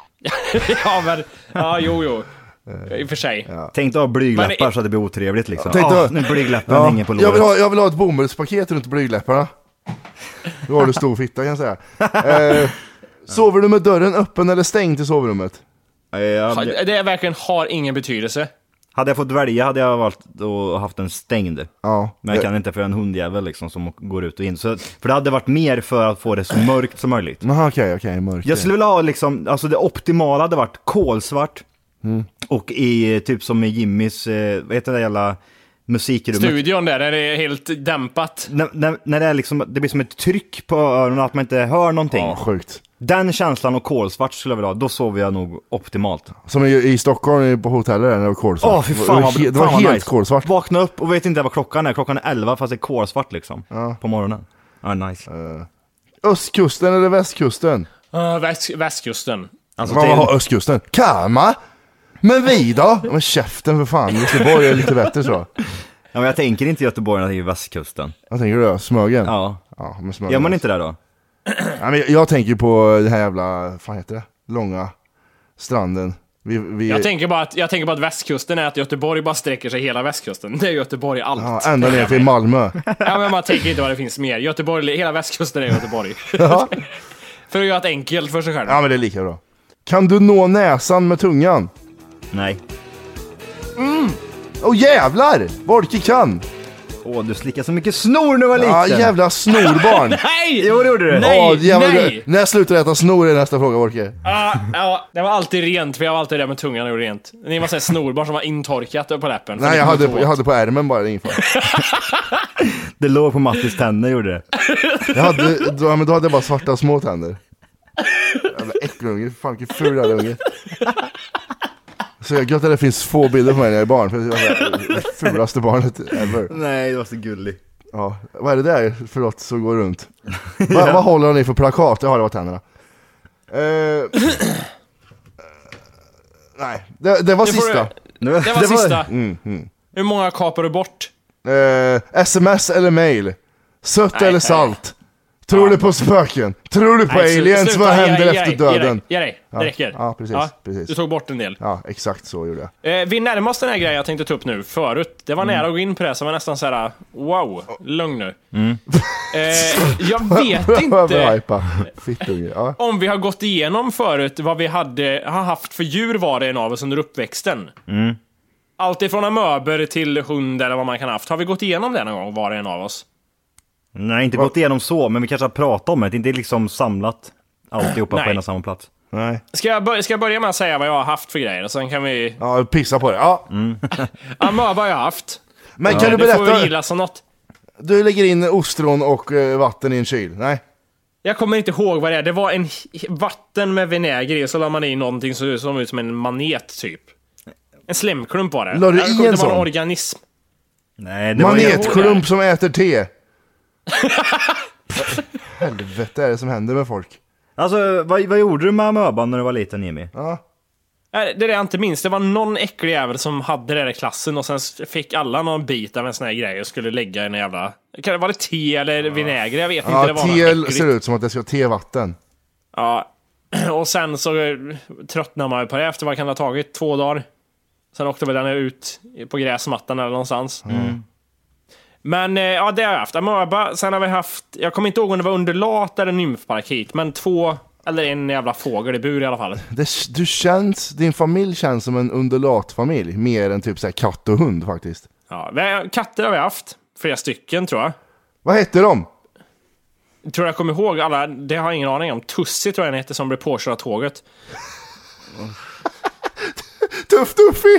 Ja, men, ja, jo, jo. I och för sig.
Tänk dig ha blygläppar
Men-
så att det blir otrevligt liksom.
Tänk
Ja,
dig-
ah, nu blygläppen
Ja.
hänger på låret.
Jag, vill ha, jag vill ha ett bomullspaket runt blygläpparna. Då har du stor fitta kan jag säga. Eh, sover du med dörren öppen eller stängd till sovrummet?
Ja,
Ha-
det-
Det verkligen har ingen betydelse.
Hade jag fått välja hade jag valt att haft en stängd.
Ja.
Men jag kan inte för en hundjävel liksom som går ut och in. Så, för det hade varit mer för att få det så mörkt som möjligt.
Jaha, okej, okej, mörkt.
Jag skulle vilja ha liksom, alltså det optimala hade varit kolsvart.
Mm.
Och i typ som i Jimmys, eh, vad heter det jävla musikrummet.
Studion där, där det är helt dämpat.
När, när, när det är liksom, det blir som ett tryck på öronen att man inte hör någonting.
Ja, sjukt.
Den känslan och kolsvart skulle jag vilja ha, då sover jag nog optimalt.
Som i, i Stockholm på hotellet där när det var kolsvart.
Åh fy fan
det var,
vad,
he- det var
fan vad
helt
nice.
kolsvart.
Vakna upp och vet inte vad klockan är. Klockan är elva fast det är kolsvart liksom. På morgonen. Ja, nice.
Östkusten eller västkusten?
Uh, väst, västkusten.
Alltså,
Vad
till,
har östkusten? Kama? Men vi då? Men käften för fan, Göteborg är lite bättre så.
ja, men jag tänker inte Göteborg när det är västkusten.
Vad tänker du då? Smögen?
Ja.
Ja, men Smögen.
Gör man inte det då?
Ja, men jag, jag tänker på det här jävla, vad heter det? Långa stranden. Vi, vi,
Jag tänker, bara att, jag tänker bara att västkusten är att Göteborg bara sträcker sig hela västkusten. Det är Göteborg allt.
ja, ända ner till Malmö.
Ja, men man tänker inte vad det finns mer. Göteborg, hela västkusten är Göteborg.
Ja.
För att göra det enkelt för sig själv.
Ja, men det är lika bra. Kan du nå näsan med tungan?
Nej.
Åh jävlar! Volke kan!
Åh, du slickade så mycket snor när du var liten.
Ja, jävla snorbarn!
Nej!
Jo, det gjorde du.
Nej!
Åh, jävla,
nej!
När slutar äta snor är nästa fråga, Volke.
Ja, ja, det var alltid rent, för jag var alltid där med tungan och gjorde rent. Ni var såhär snorbarn som var intorkat på läppen.
Nej, jag hade, jag hade på ärmen bara inför.
Det låg på Mattis tänder, gjorde det.
Jag hade, då, ja, men då hade jag bara svarta små tänder. Jävla äckelunge, fan vilken ful jävla unge. Så jag gött att det finns få bilder på mig när jag är barn, för jag är det fulaste barnet ever.
Nej, det var så gulligt.
Ja, vad är det där för något som går runt? Va, vad håller ni för plakat? Jag har det åt händerna. Uh, nej, det, det var
Det får
sista.
Det var sista.
Mm, mm.
Hur många kapar du bort?
Uh, sms eller mail? Sött
Nej,
eller salt? Tror
Ja.
du på spöken? Tror du på
Nej, slu-
aliens?
sluta,
Vad
ge
händer
dig, ge
efter
dig, ge
döden?
dig, Ge dig, det
Ja.
räcker.
Ja, precis, precis.
Du tog bort en del.
Ja, exakt så gjorde jag.
Eh, vi närmar oss den här grejen jag tänkte ta upp nu förut. Det var nära att gå in på det, så var nästan så här: wow, lugn nu. Eh, jag vet inte
Hypa. Fittunge. Ja.
om vi har gått igenom förut vad vi hade, har haft för djur var det en av oss under uppväxten.
Mm.
Allt ifrån amöber till hund eller vad man kan ha haft. Har vi gått igenom det någon gång, var det en av oss?
Nej, inte gått igenom så, men vi kanske har pratat om det. Inte liksom samlat alltihopa på
Nej.
en och samma plats.
Nej.
Ska jag, bör- ska jag börja med att säga vad jag har haft för grejer? Och sen kan vi...
Ja, pissa på det. Ja.
Amöba har jag haft.
Men kan du
Det får
berätta?
väl gilla som något.
Du lägger in ostron och eh, vatten i en kyl. Nej.
Jag kommer inte ihåg vad det är. Det var en h- vatten med vinäger i, så la man i någonting som såg ut som en manet typ. En slemklump var det.
La du
Jag
i
kommer-
en
det var en
sån?
organism.
Nej, det var ju...
Manetklump som äter te. Helvete är det som händer med folk?
Alltså, vad, vad gjorde du med amöban när du var liten, Jimmy?
Ja.
Nej, det är det jag inte minns. Det var någon äcklig jävel som hade det där i klassen och sen fick alla någon bit av en sån här grej och skulle lägga i en jävla... Kan det vara det te eller vinäger? Jag vet inte.
Ja,
Det var
te
något äckligt.
ser ut som att det ska vara tevatten.
Ja, och sen så eh, tröttnade man ju på det efter vad kan det ha tagit? Två dagar. Sen åkte väl den ut på gräsmattan eller någonstans.
Mm.
Men eh, ja, det har jag haft. Amöba, sen har vi haft, jag kommer inte ihåg om det var underlat eller nymfparakit, men två, eller en jävla fågel i bur i alla fall.
Det, du känns, din familj känns som en undulatfamilj. Mer än typ så här katt och hund faktiskt.
Ja, vi har, katter har vi haft. Flera stycken tror jag.
Vad hette de?
Tror jag kommer ihåg alla, det har jag ingen aning om. Tussi tror jag den heter som blev påkörd av tåget.
Tuff Tuffy!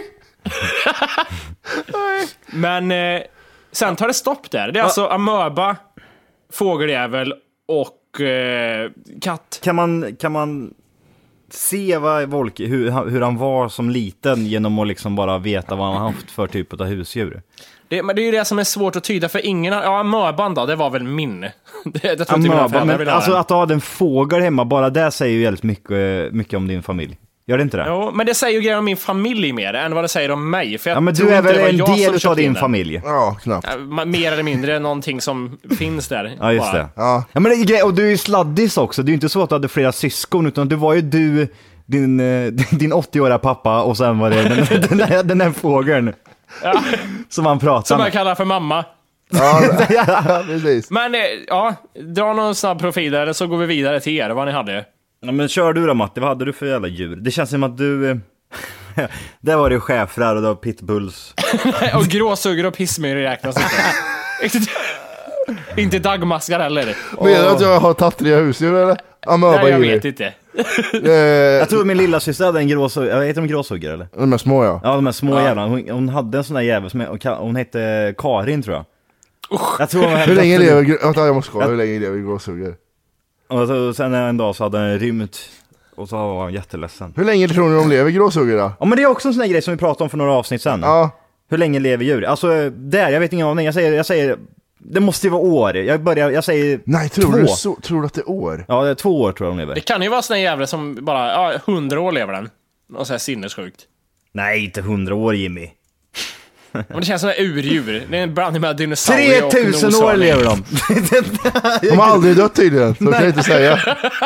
Men eh, sen tar det stopp där. Det är alltså amöba, fågeljävel och eh, katt.
Kan man, kan man se vad Volke, hur, hur han var som liten genom att liksom bara veta vad han har haft för typ av husdjur?
Det, men det är ju det som är svårt att tyda för ingen. Ja, amöban då, det var väl min. det, det tror inte mina
Amöba,
föräldrar vill
men
ha
alltså
den.
att du hade en fågel hemma, bara det säger ju väldigt mycket, mycket om din familj. Gör det inte det?
Jo, men det säger ju grejer om min familj mer än vad det säger om mig. För jag
Ja, men
tror
du är
inte det var
väl en
jag som
del av
köpte in
din
den.
familj?
Ja, knappt.
Ja, ma- Mer eller mindre någonting som finns där.
Ja, just
bara.
det.
Ja.
Ja, men det är grej- och du är ju sladdis också. Det är ju inte så att du hade flera syskon, utan du var ju du, din, eh, din åttio-åriga pappa och sen var det den, den, där, den där fågeln
Ja,
som han pratade
som
med.
jag kallar för mamma.
Ja, ja, precis.
Men eh, ja, dra någon snabb profil där, eller så går vi vidare till er, vad ni hade.
Ja, men kör du då, Matte, vad hade du för jävla djur? Det känns som att du... eh, där var det schäfrar och det var pitbulls.
Och gråsuggor och pissmyror räknas inte. Inte dagmaskar heller.
Menar du att jag har tattriga husdjur eller? Amöba
Nej, jag
djur.
vet inte.
Eh,
Jag tror min lilla syster hade en gråsuggare. Heter de gråsuggare eller?
de är små ja.
Ja, de här små jävlarna. Hon, hon hade en sån där jävel som hon, hon hette Karin, tror jag. Jag tror hon
Hur länge lever grå... Vänta, jag måste kolla. Hur länge lever gråsuggor?
Och så, sen en dag så hade den rymt. Och så var han jätteledsen.
Hur länge tror ni de lever gråsuggor då?
Ja, men det är också en sån här grej som vi pratade om för några avsnitt sen.
Ja.
Hur länge lever djur? Alltså, där, jag vet ingen aning. Jag säger, jag säger, det måste ju vara år. Jag börjar, jag säger
Nej, tror
två.
du, så, tror du att det är år?
Ja, det är två år tror jag de lever.
Det kan ju vara såna jävlar som bara, ja, hundra år lever den. Och så här sinnessjukt.
Nej, inte hundra år, Jimmy.
Men det känns som ett urdjur. Det är en blandning med dinosaurier och
tre tusen år
noshörning.
lever de.
De har aldrig dött tydligen, så kan jag inte säga.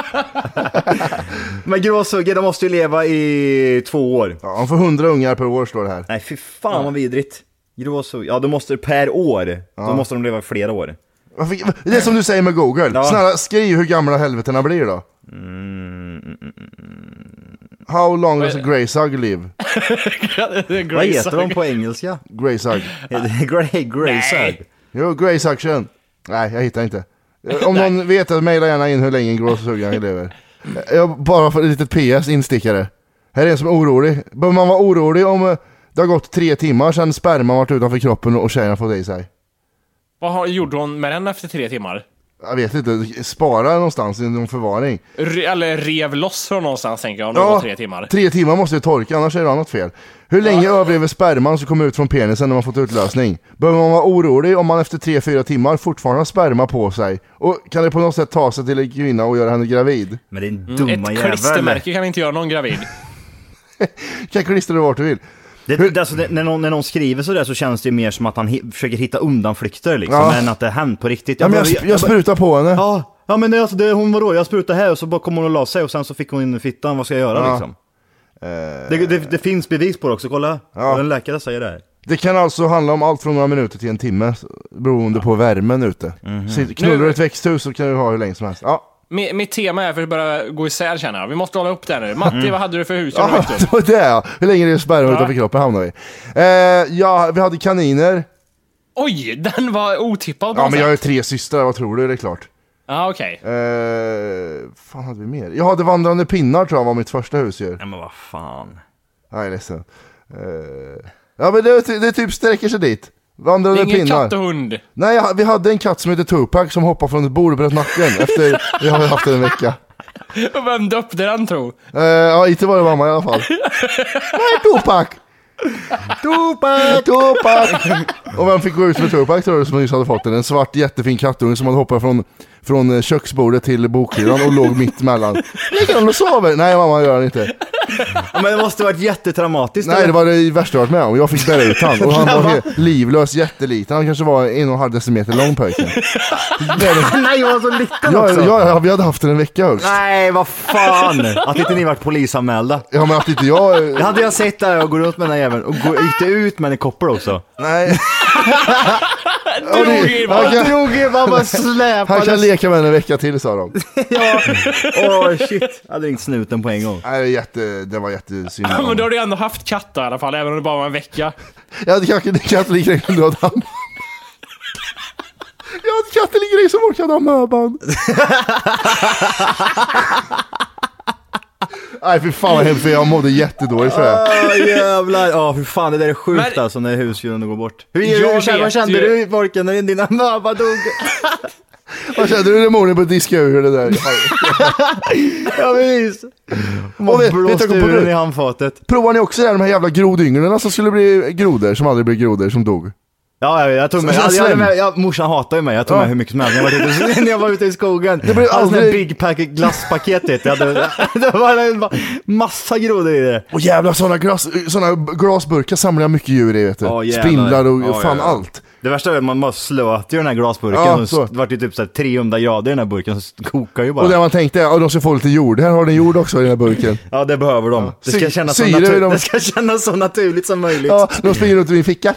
Men gråsuggor, de måste ju leva i två år.
Ja, de får hundra ungar per år står det här.
Nej, fy fan vad vidrigt. Gråsuggor, ja då måste det per år. Då måste de leva i flera år.
Varför, det är som du säger med Google.
Ja.
Snälla, skriv hur gamla helvetena blir då. How long does a greysug live?
Det är
Vad heter
Grace.
de på engelska?
Greysug.
Grey, greysug.
Jo, greysuction. Nej, jag hittar inte. Om någon vet, att mejla gärna in hur länge en gråsugga lever. Jag bara för ett litet P S instickare. Här är en som är orolig. Bör man vara orolig om eh, det har gått tre timmar sedan sperman varit utanför kroppen och tjejen har fått i sig?
Vad har, gjorde hon med den efter tre timmar?
Jag vet inte, spara någonstans i någon förvaring.
Re- eller rev loss från någonstans, tänker jag, om det
Ja,
var tre timmar.
Tre timmar måste ju torka, annars är det annat fel. Hur länge ja. överlever sperman som kommer ut från penisen när man fått utlösning? Behöver man vara orolig om man efter tre fyra timmar fortfarande har sperma på sig? Och kan det på något sätt ta sig till en kvinna och göra henne gravid?
Men det är en dumma
mm, Ett
jävel.
klistermärke kan inte göra någon gravid.
Kan klistra det vart du vill.
Det, det, alltså, det, när, någon, när någon skriver så där så känns det ju mer som att han hi- försöker hitta undanflykter liksom,
ja.
än att det hänt på riktigt.
Jag, ja, men jag, jag, jag sprutar på henne.
Ja, ja men det, alltså, det, hon var då, jag sprutade här och så bara kom hon och la sig och sen så fick hon in fittan, vad ska jag göra ja. liksom? Uh... Det, det, det finns bevis på det också, kolla. Ja. En läkare säger det här.
Det kan alltså handla om allt från några minuter till en timme beroende ja. på värmen ute. Mm-hmm. Knullar du ett växthus så kan du ha hur länge som helst. Ja.
Mitt, mitt tema är för att börja gå isär, känner jag. Vi måste hålla upp det nu. Matti, mm. vad hade du för hus?
Ja, det var det, ja. Hur länge är det sperma ja. utanför kroppen hamnar vi? Eh, ja, vi hade kaniner.
Oj, den var otippad.
Ja, men sätt. Jag har ju tre systrar, vad tror du? Det är klart.
Ja, ah, okej.
Okay. Eh, fan hade vi mer? Jag hade vandrande pinnar, tror jag var mitt första husdjur.
Ja, men vad fan.
Nej, jag är ledsen. Eh, ja, men det, det typ sträcker sig dit. Vandrande
ingen
pinnar.
Katt och hund.
Nej, vi hade en katt som heter Tupac som hoppade från ett bord och bröt nacken efter vi har haft den en vecka.
Och vem döpte den, tro?
Uh, ja, inte var det mamma i alla fall. Nej, Tupac! Tupac! Tupac! Och vem fick gå ut med Tupac, tror du, som nyss hade fått den? En svart jättefin kattunge som hade hoppat från, från köksbordet till bokhyllan och låg mitt emellan. Ligger han och sover? Nej, mamma gör han inte.
Men det måste varit jättetraumatiskt.
Nej, eller? Det var det värsta jag varit med om. Jag fick bära ut han. Och han var helt livlös, jätteliten. Han kanske var en och en halv decimeter lång pojken.
Nej, jag var så liten
ja,
också.
Ja, ja, vi hade haft den en vecka högst.
Nej, vad fan. Att inte ni varit polisanmälda.
Ja, men att inte jag...
Det hade jag sett där och går runt med den här jäveln. Och går, gick det ut med en koppel också.
Nej.
Drog i,
han kan, drog i, man bara släpade.
Han kan leka med en vecka till, sa de.
Ja, åh oh, shit. Jag hade ringt snuten på en gång.
Nej, det, jätte, det var jättesynd.
Ja, men då har du ändå haft katter i alla fall, även om det bara var en vecka.
Jag hade kanske katt lika länge du hade haft. Jag hade katter lika länge som orkade ha möband. Nej, för fan vad hemskt, för jag mådde jättedåligt för det.
Åh jävlar, ja för fan, det där är sjukt men... alltså när husdjuren går bort. Hur, hur kände, vad kände ju... du i Borken när dina möbbar dog?
Vad kände du när morgonen på diska ur det där?
Ja, precis. Och vet, vet jag på i handfatet.
Provar ni också där, de här jävla grodynglarna som skulle bli grodor, som aldrig blev grodor, som dog?
Ja, jag, jag tog med, jag, jag, jag, jag, morsan hatar ju mig, jag tog ja. med hur mycket som helst när jag var ute, när jag var ute i skogen. Det blev aldrig... en big pack glasspaketet, jag hade, det var en massa grodor i det.
Och jävla sådana glas, såna glasburkar samlar jag mycket djur i, vet du. Oh, spindlar och oh, fan ja, ja. allt.
Det värsta är att man bara slöt ju den här glasburken ja, och det var ju typ så här trehundra grader i den här burken, så kokar ju bara.
Och det man tänkte, ja, de ska få lite jord. Här har den jord också i den här burken.
Ja, det behöver de. Det ska, kännas så,
Syre,
natur-
de...
det ska kännas så naturligt som möjligt.
Ja, de springer runt i min ficka.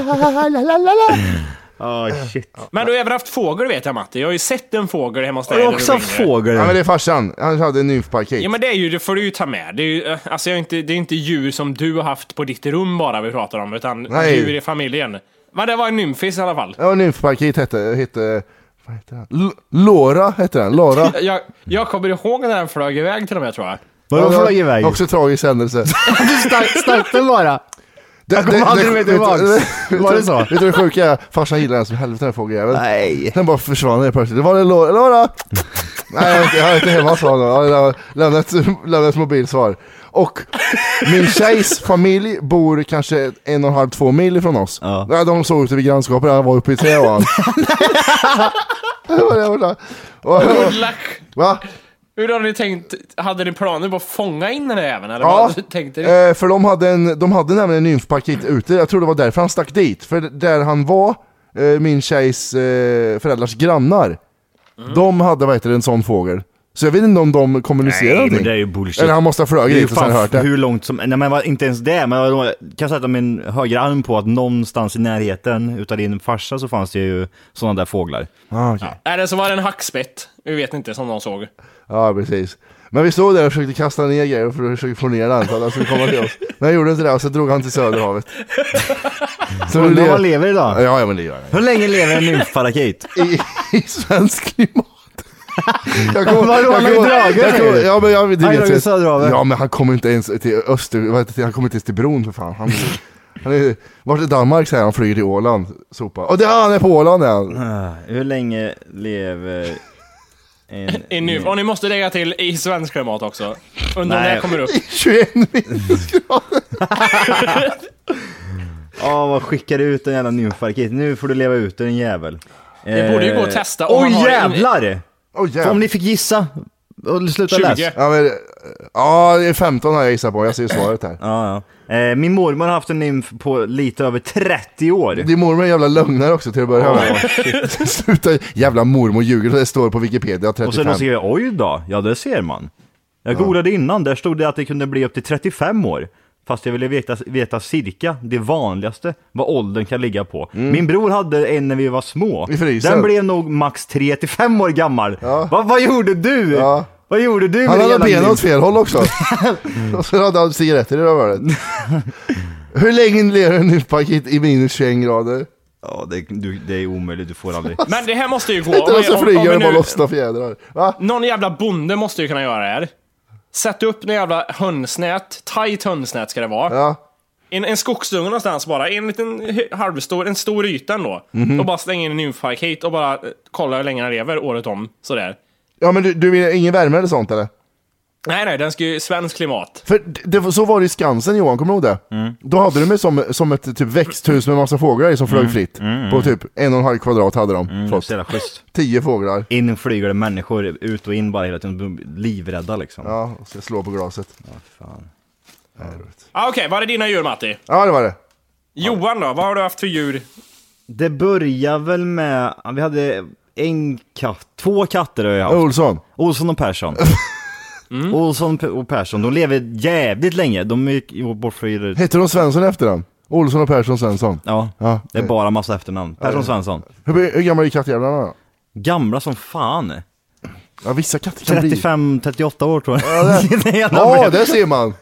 Oh, shit.
Men du har även haft fågel, vet jag, Matti. Jag har ju sett en fågel hemma hos dig.
Jag har också haft fågel.
Ja, men det är farsan. Han hade en nymfpaket.
Ja, men det är ju, det får du ju ta med. Det är ju, alltså, jag är inte, det är inte djur som du har haft på ditt rum bara vi pratar om, utan Nej. djur i familjen. Men det var en nymfis i alla fall.
Ja, en nymfpaket hette, hette, vad heter den? L- Laura hette den, Laura.
jag, jag kommer ihåg när den flög iväg till och med, tror jag.
Vadå ja, flög iväg?
Också tragisk händelse.
Du stack, stack den bara.
Det,
jag kommer aldrig med tillbaks. Var det så?
Vet du det sjuka är? Farsan gillar den som helvete, den fågeljäveln.
Nej.
Den bara försvann ner plötsligt. Det var det Laura. Laura. Nej, jag är inte, jag är inte hemma, sa han. Jag lämnade ett, lämnade ett mobilsvar. Och min tjejs familj bor kanske en och en halv, två mil ifrån oss. Ja. De såg ute vid grannskapet. Jag var uppe i tre år. Det var det, var det. Va?
Hur hade ni tänkt? Hade ni planer på att fånga in den även? Eller
ja,
vad tänkte ni?
Eh, för de hade, en, de hade nämligen en nymfpaket ute. Jag tror det var därför han stack dit. För där han var, eh, min tjejs eh, föräldrars grannar, mm. de hade, vad heter det, en sån fågel. Så jag vet inte om de kommunicerar.
Nej, men det är ju bullshit.
Eller han måste ha flögit dit och sen hört det.
Hur långt som, nej men var inte ens det. Men jag kan sätta min högra arm på att någonstans i närheten utav din farsa så fanns det ju sådana där fåglar.
Ah, okay.
Ja. Eller så var det en hackspett. Vi vet inte, som någon såg.
Ja, precis. Men vi stod där och försökte kasta ner grejer och försökte få ner den så att han skulle komma till oss. Men jag gjorde inte det och så drog han till Söderhavet.
Så du lever... lever idag?
Ja, ja, men det gör jag.
Hur länge lever en nymfparakit?
I, I svensk klimat.
Jag kom, Vadå, jag kom, jag
jag kom, ja, men jag vet
inte.
Ja, men han kommer inte ens till Öster, vad heter det? Han kommer inte ens till bron för fan. Han, Han är, vart är Danmark säger han, flyger till Åland. Sopa. Och det han är på Åland är han.
Hur länge lever en...
I nu, och ni måste lägga till i svensk klimat också. Undrar om det kommer upp.
tjugoett minusgrader.
Ja, vad skickar ut en jävla nymfarkit? Nu får du leva ut en jävel.
Det borde ju gå att testa.
Oj,
oh,
jävlar!
Oh, jävlar!
Om ni fick gissa, och sluta
tjugo.
läsa.
Ja, men, ja, det är femton har jag gissat på. Jag ser svaret här.
Ja, ja. Eh, min mormor har haft en nymf på lite över trettio år.
Din mormor är en jävla lögnare också till att börja med. Oh, sluta, jävla mormor ljuger. Det står på Wikipedia trettiofem.
Och sen de skriver, oj då, ja det ser man. Jag googlade ja. innan, där stod det att det kunde bli upp till trettiofem år. Fast jag ville veta, veta cirka det vanligaste vad åldern kan ligga på. Mm. Min bror hade en när vi var små. Den blev nog max tre till fem år gammal. Ja. Va, vad gjorde du? Ja. Vad gjorde du?
Han hade benen åt fel håll också. Och så hade han cigaretter i röret. Hur länge lever en nymfpaket i minus tjugoett grader?
Ja, det, du, det är omöjligt, du får aldrig.
Men det här måste ju gå.
Inte om, så flyger om, om bara lossna fjädrar. Va?
Någon jävla bonde måste ju kunna göra det här. Sätt upp en jävla hönsnät. Tight hönsnät ska det vara.
Ja.
En, en skogsdunge någonstans bara. En liten halvstor, en stor yta då. Mm-hmm. Och bara slänga in en nymfpaket och bara kolla hur länge den lever året om. Sådär.
Ja, men du, du vill ingen värme eller sånt eller?
Nej, nej, den ska ju svensk klimat.
För det, så var det i Skansen, Johan, kommer du ihåg det? Mm. Då hade de med som, som ett typ växthus med massa fåglar i som flög
mm.
fritt.
Mm, mm.
På typ en och en halv kvadrat hade de.
Mm, det är schysst.
Tio fåglar.
In flyger det människor ut och in bara hela tiden, livrädda liksom.
Ja, och ska slå på glaset.
Ja, fan.
Ja. Ah, Okej, okay. Var det dina djur, Matti?
Ja, det var det.
Johan då, vad har du haft för djur?
Det börjar väl med, vi hade en katt, två katter har jag haft.
Olsson.
Olsson och Persson. Mm. Olsson och Persson, de lever jävligt länge. De gick bort för...
Heter de Svensson efter dem? Olsson och Persson Svensson.
Ja, ja, det är bara massa efternamn. Persson ja. Svensson.
Hur, hur gamla är kattjävlarna då?
Gamla som fan.
Ja, vissa katter kan
trettiofem till trettioåtta år tror jag.
Ja, det, ja, det ser man.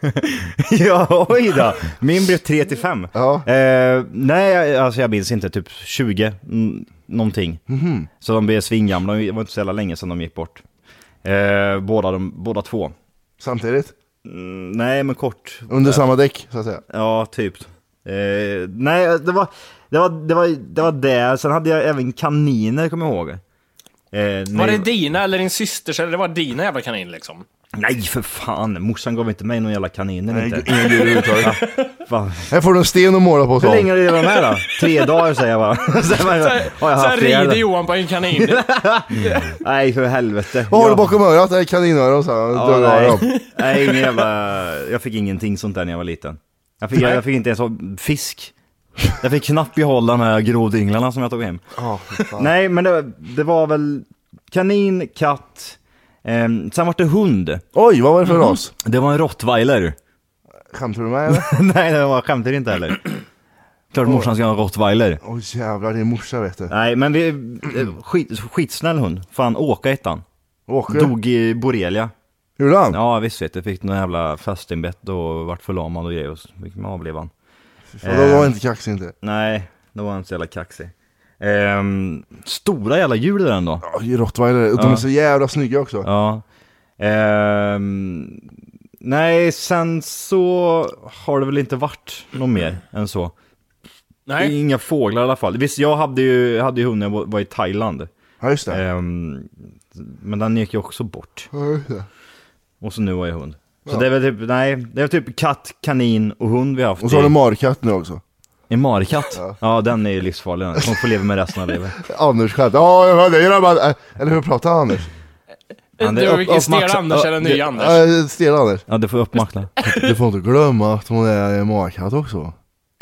Ja, oj då. Min blev tre till fem.
Ja.
Eh, nej, alltså jag minns inte, typ tjugo n- någonting. Mm-hmm. Så de blev svingamla. Det var inte så jävla länge sedan de gick bort. Eh, båda, de, båda två.
Samtidigt?
Mm, nej, men kort.
Under äh, samma däck, så att säga.
Ja, typ. Eh, nej, det var det var, det var det var det. Sen hade jag även kaniner, kommer jag ihåg. Eh,
var det dina eller din systers, eller det var dina jävla kanin liksom?
Nej, för fan. Morsan gav inte mig någon jävla kaniner.
Nej,
inte.
Ingen djur överhuvudtaget.
Ja,
här får du en sten och måla på.
Hur länge har det varit med då? Tre dagar säger jag bara.
Sen,
bara,
sen rider Johan på en kanin.
Nej, för helvete.
Vad har du bakom örat? Det är kaninöron, så
ja, nej. nej, ingen jävla... Jag fick ingenting sånt där när jag var liten. Jag fick, jag, jag fick inte ens fisk. Jag fick knappt behålla de här grodynglarna som jag tog hem.
Oh,
nej, men det, det var väl kanin, katt... Um, sen var det hund.
Oj, vad var det för mm. ras?
Det var en rottweiler.
Skämtar du med eller?
Nej, det var skämtar inte heller. Klart oh. morsan ska ha en rottweiler.
Oj oh, jävlar, det är morsa vet du.
Nej, men vi skit, skitsnäll hund. Fan, åka ettan.
Åker?
Dog i borrelia.
Gjorde han?
Ja, visst vet jag. Fick någon jävla fästinbett och vart förlamad och grejer. Och fick man avliva han.
För då var eh, inte kaxig inte.
Nej, då var han inte så jävla kaxig. Ehm, stora jävla djur där ändå.
Ja, rottweiler. Och de ja. är så jävla snygga också.
Ja. Ehm, nej, sen så har det väl inte varit något mer än så.
Nej.
Inga fåglar i alla fall. Visst, jag hade ju, hade ju hunden var i Thailand.
Ja, just det.
Ehm, men den gick ju också bort.
Ja, just det.
Och så nu var jag hund. Så
ja.
det är väl typ, nej, det är typ katt, kanin och hund vi har haft.
Och så har du markatt nu också.
En markatt? Ja. Ja, den är ju livsfarlig. Den får leva med resten av livet.
Anders katt. Ja, jag hörde det. Bara, eller hur pratar Anders?
Han är upp, upp, Stela Anders eller ny Anders?
Ja, Stela Anders.
Ja, du får uppmakna.
Du får inte glömma att hon är en markatt också.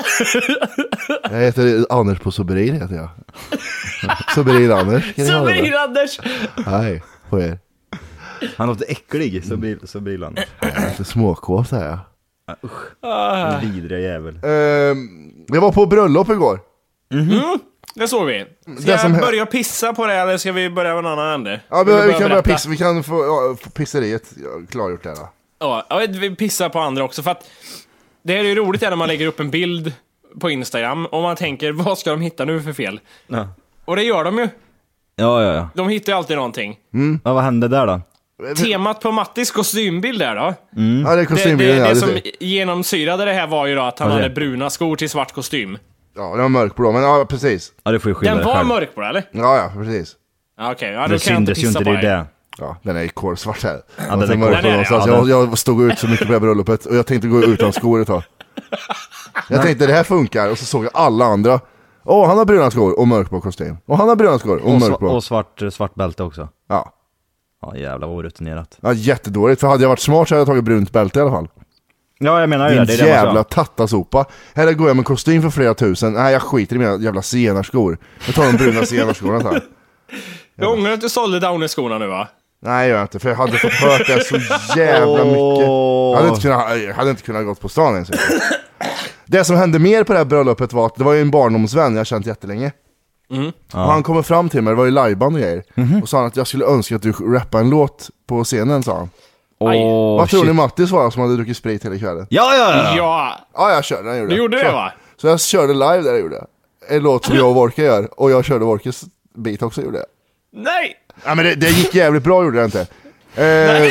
Jag heter Anders på Sobril heter jag. Sobril Anders.
Sobril Anders!
Hej, på er.
Han låter äcklig, Sobril, Sobril Anders.
Lite småkåt här, ja.
Ah, usch, ah. vidriga jävel.
Uh, jag var på bröllop igår.
Mm-hmm. Mm, det såg vi. Ska jag som... börja pissa på det eller ska vi börja med någon annan ände?
Ja, vi, vi, vi kan börja pissa. Vi kan få, ja, få pisseriet klargjort där.
Ja, ja, vi pissar på andra också. För att det är ju roligt när man lägger upp en bild på Instagram och man tänker, vad ska de hitta nu för fel?
Ja.
Och det gör de ju.
Ja, ja, ja.
De hittar ju alltid någonting.
Mm. Ja, vad hände där då?
temat på Mattis kostymbild där då.
Mm. Ja, det är
Det,
kostymbilden.
det,
ja,
det
det,
som
det,
genomsyrade det här var ju då att han
Ja, det-
hade bruna skor till svart kostym.
ja, det var mörkblå, men ja, precis.
Ja, det får ju skilja
Den
dig
var
själv.
mörkblå eller?
Ja, ja, precis.
Ja, okej, ja, då
Det
kan jag inte
syntes ju
pissa
inte,
på
det är
dig.
det.
Ja, den är kolsvart här.
Ja, den är
mörk
kol. Den är det,
någonstans.
ja.
jag, jag stod ut så mycket på det här bröllopet och jag tänkte gå utan skor ett tag. Jag tänkte det här funkar och så såg jag alla andra. Åh, han har bruna skor och mörkblå kostym. Och han har bruna skor och,
Och, sva-
mörkblå.
och svart, svart bälte också.
Ja.
Ja, jävla orutinerat.
Ja, jättedåligt. För hade jag varit smart så hade jag tagit brunt bälte i alla fall.
Ja, jag menar ju
Din
det. Det är det man
jävla
ska.
tattasopa. Här går jag med kostym för flera tusen. Nej, jag skiter i mina jävla senarskor. Jag tar de bruna senarskorna så här.
Jag ångrar att du sålde Downer-skorna nu va?
Nej, jag gör inte. För jag hade fått hört det så jävla mycket. Jag hade inte kunnat, jag hade inte kunnat gått på stan ens. Det som hände mer på det här bröllopet var att det var ju en barndomsvän jag känt jättelänge.
Mm.
Och han kommer fram till mig, det var ju liveband och grejer. Och sa han att jag skulle önska att du rappade en låt på scenen, sa han.
Åh,
Vad tror
shit.
ni Mattis var som hade druckit sprit hela kvällen?
Ja, ja, ja.
Ja,
Ja, jag körde den, gjorde
du gjorde
så.
det va?
Så jag körde live där jag gjorde. En låt som jag och Vorke gör. Och jag körde Vorkes beat också gjorde jag.
Nej!
Ja, men det, det gick jävligt bra gjorde det inte. Eh,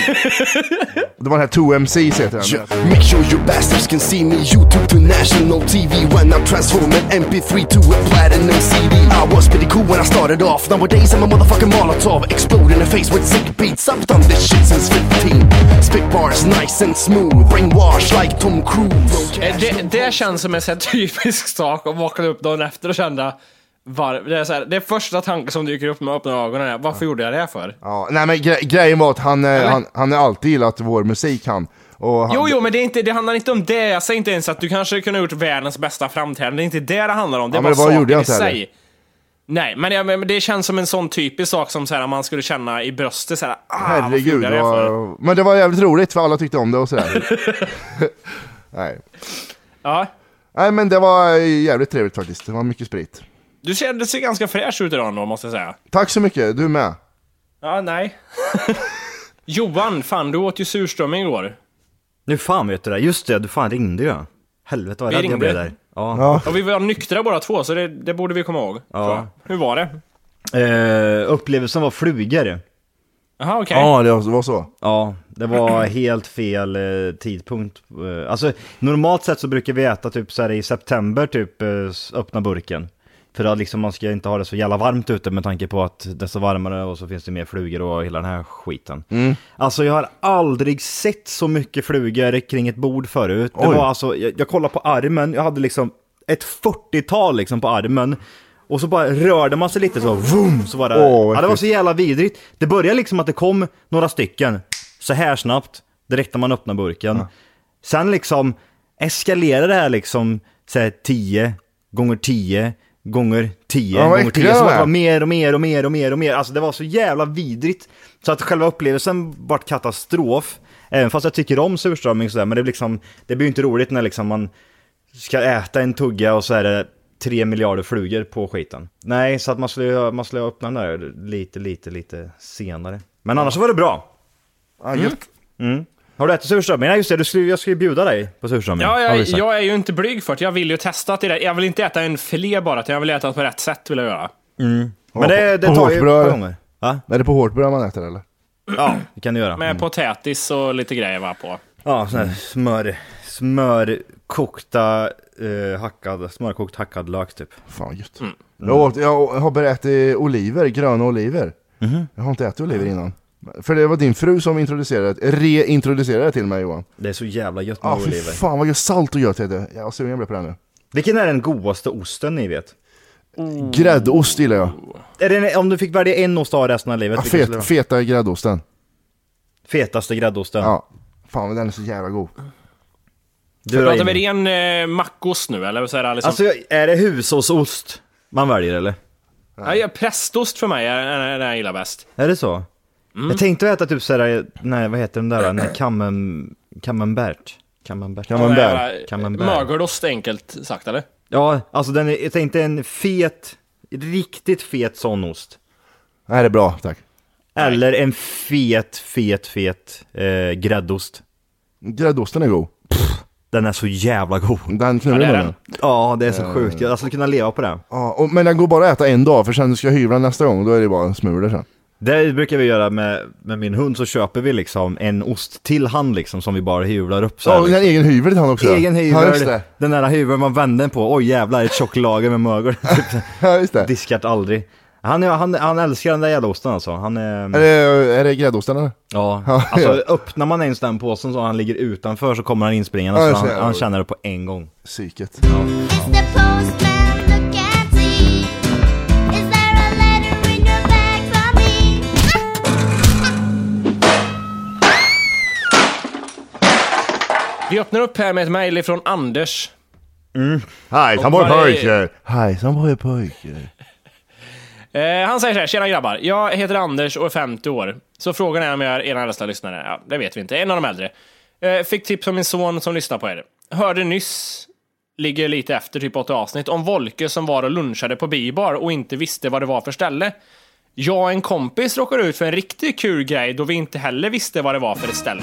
det var den här two M C heter den.
Make sure your bastards can see me. YouTube to national T V when I transform an M P three to a platinum C D. I was pretty cool when I started off. Nowadays I'm a motherfucking Molotov, explode in the face with sick beats. I've done this shit since fifteen. Spit bars nice and smooth, brainwash like Tom Cruise.
Eh, Det, det känns som en sån här typisk sak att vakna upp dagen efter och känna var, det, är så här, det är första tanken som dyker upp med att öppna ögonen är, varför gjorde jag det här för?
Ja, nej men gre- grejen var att han, eh, han, han har alltid gillat vår musik han. Och han
Jo, jo, men det, är inte, det handlar inte om det. Jag säger inte ens att du kanske kunde ha gjort världens bästa framträdande. Det är inte det det handlar om. Det är
Ja,
bara
men vad
saken
gjorde jag
i
inte heller?
sig. Nej, men, jag, men det känns som en sån typisk sak som så här, man skulle känna i bröstet. Så här, ah, varför
Herregud,
gjorde jag
det
det här för?
var, men det var jävligt roligt för alla tyckte om det och sådär. Nej.
Ja,
Nej, men det var jävligt trevligt faktiskt. Det var mycket sprit.
du ser, det ser ganska fräsch ut idag då, måste jag säga.
Tack så mycket, du med.
Ja, nej. Johan, fan, du åt ju surströmming igår.
Nu fan vet du det. Just det, du fan ringde ju. Helvete vad
Vi
rädd jag
ringde.
blev där. Ja.
Ja.
Och vi var nyktra båda två, så det, det borde vi komma ihåg.
Ja.
tror jag. Hur var det?
Eh, upplevelsen var flugor.
Jaha, okej.
Ja, det var så.
Ja, det var helt fel eh, tidpunkt. Eh, alltså, normalt sett så brukar vi äta typ så här i september, typ eh, öppna burken. För att liksom man ska inte ha det så jävla varmt ute med tanke på att det är så varmare och så finns det mer flugor och hela den här skiten.
Mm.
Alltså jag har aldrig sett så mycket flugor kring ett bord förut. Det
Oj.
var alltså, jag, jag kollade på armen, jag hade liksom ett fyrtiotal liksom på armen. Och så bara rörde man sig lite så, vroom, så var det,
Åh, vad
ja, det var
äckligt.
så jävla vidrigt. Det började liksom att det kom några stycken, så här snabbt, direkt när man öppnar burken. Ja. Sen liksom eskalerade det här liksom, så här tio gånger tio gånger tio
Ja, vad
gånger tio.
äckliga
Så
de
det
är.
var mer och mer och mer och mer och mer. Alltså det var så jävla vidrigt. Så att själva upplevelsen var katastrof. Även fast jag tycker om surströmming sådär, men det, är liksom, det blir ju inte roligt när liksom man ska äta en tugga och så är det tre miljarder flugor på skiten. Nej, så att man skulle, man skulle öppna den där lite, lite, lite senare. Men annars så var det bra.
Ja, gött.
Mm. Har du ätit surströmming? Nej just det, du skulle, jag skulle bjuda dig på surströmming.
Ja,
har
jag,
vi sagt.
jag är ju inte blyg för det. Jag vill ju testa det där. Jag vill inte äta en filé bara, utan jag vill äta det på rätt sätt vill jag göra.
Men det, det
På
tar ju ett
hårt
par
bröd.
gånger. Va?
Är det på hårt bröd man äter eller?
Ja, det kan du göra.
Med potatis och lite grejer va på.
Ja, sån här smör, smörkokta, eh, hackad, smörkokt hackad lök typ.
Fan gött.
Mm.
Jag, åt, jag har börjat äta oliver, gröna oliver.
Mhm.
Jag har inte ätit oliver innan. För det var din fru som introducerade, reintroducerade det till mig Johan.
Det är så jävla gött med
Ja, ah, fy
oliver.
fan vad gött, salt och gött heter det. Jag är sugen jag blir på det här nu.
Vilken är den godaste osten ni vet?
Gräddost gillar jag.
Är det, om du fick välja en ost av resten av livet,
Ja,
vilken skulle det
fet,
vara?
feta gräddosten.
Fetaste gräddosten.
Ja. Fan men den är så jävla god.
Du då,
Pratar vi
Jimmy?
ren eh, mackost nu, eller så är det liksom...
Alltså, är det hushållsost man väljer eller?
ja, ja, prästost för mig är är det jag gillar bäst.
Är det så? Jag tänkte äta typ såhär, nej vad heter den där, nej, camem, camembert. Camembert.
Camembert.
Camembert.
Mögelost enkelt sagt, eller?
Ja, alltså den är, jag tänkte en fet, riktigt fet sån ost.
Nej det är bra, tack.
Eller en fet, fet, fet eh, gräddost.
Gräddosten är god.
Den är så jävla god.
Den knullar
Ja, det är
med
den.
den.
Ja, det är så sjukt. Jag skulle kunna leva på det.
Ja, och, men den går bara att äta en dag för sen ska jag hyvla nästa gång. Då är det bara en smulor sen.
Det brukar vi göra med, med min hund, så köper vi liksom en ost till hand liksom som vi bara hyvlar upp så här.
Ja, och en egen hyvel till han också.
Egen hyvel,
ja, just det.
Den där hyveln man vänder på. Oj jävlar, ett tjocklager med mögel.
Ja, just det.
Diskat aldrig. Han, är, han, han älskar den där jävla osten alltså. Han är...
Är det, är det gräddosten eller?
Ja,
ja
alltså
ja.
öppnar man ens den påsen så han ligger utanför så kommer han inspringande ja, så han, han känner det på en gång.
Psyket.
Ja.
Vi öppnar upp här med ett mejl från Anders.
Mm. Hejsan på pojkar. Hejsan på pojkar.
Eh, han säger så här: tjena grabbar, jag heter Anders och är femtio år. Så frågan är om jag är en äldsta lyssnare. Ja, det vet vi inte, en av de äldre. eh, Fick tips om min son som lyssnar på er. Hörde nyss, ligger lite efter typ åtta avsnitt, om Volke som var och lunchade på Bibar och inte visste vad det var för ställe. Jag och en kompis råkade ut för en riktigt kul grej då vi inte heller visste vad det var för ett ställe.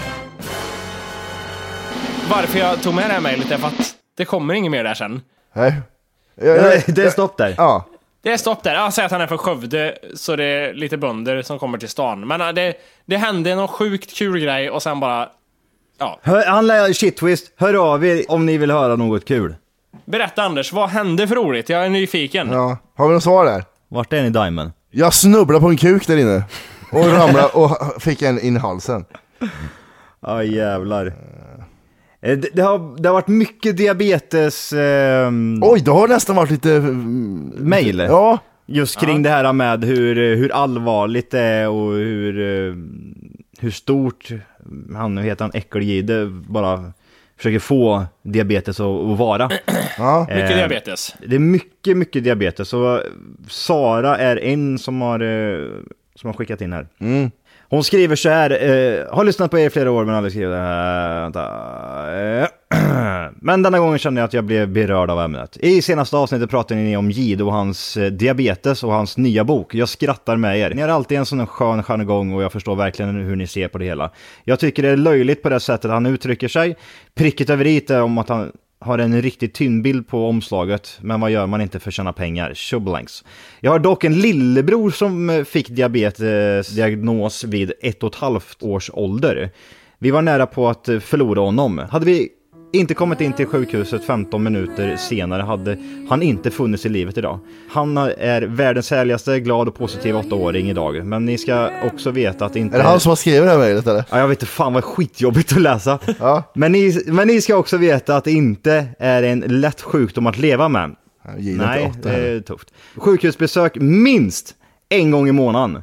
Varför jag tog med det här mejlet är för att det kommer inget mer där sen.
Nej, jag, jag,
det är stopp där.
Ja.
Det är stopp där. Jag säger att han är från Skövde, så det är lite bönder som kommer till stan. Men det, det hände någon sjukt kul grej och sen bara... Ja.
Hör, han lär shit twist. Hör av er om ni vill höra något kul.
Berätta Anders, vad hände för roligt? Jag är nyfiken.
Ja. Har vi något svar där?
Vart är ni Diamond?
Jag snubblade på en kuk där inne och ramlade och fick en in i halsen.
Ja jävlar. Det, det, har, det har varit mycket diabetes eh,
Oj, det har nästan varit lite
mail.
Ja.
Just kring ja. det här med hur, hur allvarligt det är och hur, hur stort han heter han äckelgide bara försöker få diabetes att, att vara.
Ja.
Mycket eh, diabetes.
Det är mycket, mycket diabetes. Så Sara är en som har, som har skickat in här.
Mm.
Hon skriver så här, eh, har lyssnat på er i flera år men aldrig skrivit det här. Vänta. Men denna gången kände jag att jag blev berörd av ämnet. I senaste avsnittet pratade ni om Gide och hans eh, diabetes och hans nya bok. Jag skrattar med er. Ni har alltid en sån skön jargong och jag förstår verkligen hur ni ser på det hela. Jag tycker det är löjligt på det sättet han uttrycker sig. Pricket över i är om att han har en riktigt tynnbild på omslaget, men vad gör man inte för att tjäna pengar? Tjobbelangs. Jag har dock en lillebror som fick diabetesdiagnos vid ett och ett halvt års ålder. Vi var nära på att förlora honom. Hade vi inte kommit in till sjukhuset femton minuter senare hade han inte funnits i livet idag. Han är världens härligaste, glad och positiv åttaåring idag. Men ni ska också veta att inte...
Är det han som har skrivit det här mejlet eller?
Ja, jag vet inte, fan vad skitjobbigt att läsa.
Ja.
Men, ni, men ni ska också veta att det inte är en lätt sjukdom att leva med.
Ja,
nej, det är tufft. Sjukhusbesök minst en gång i månaden.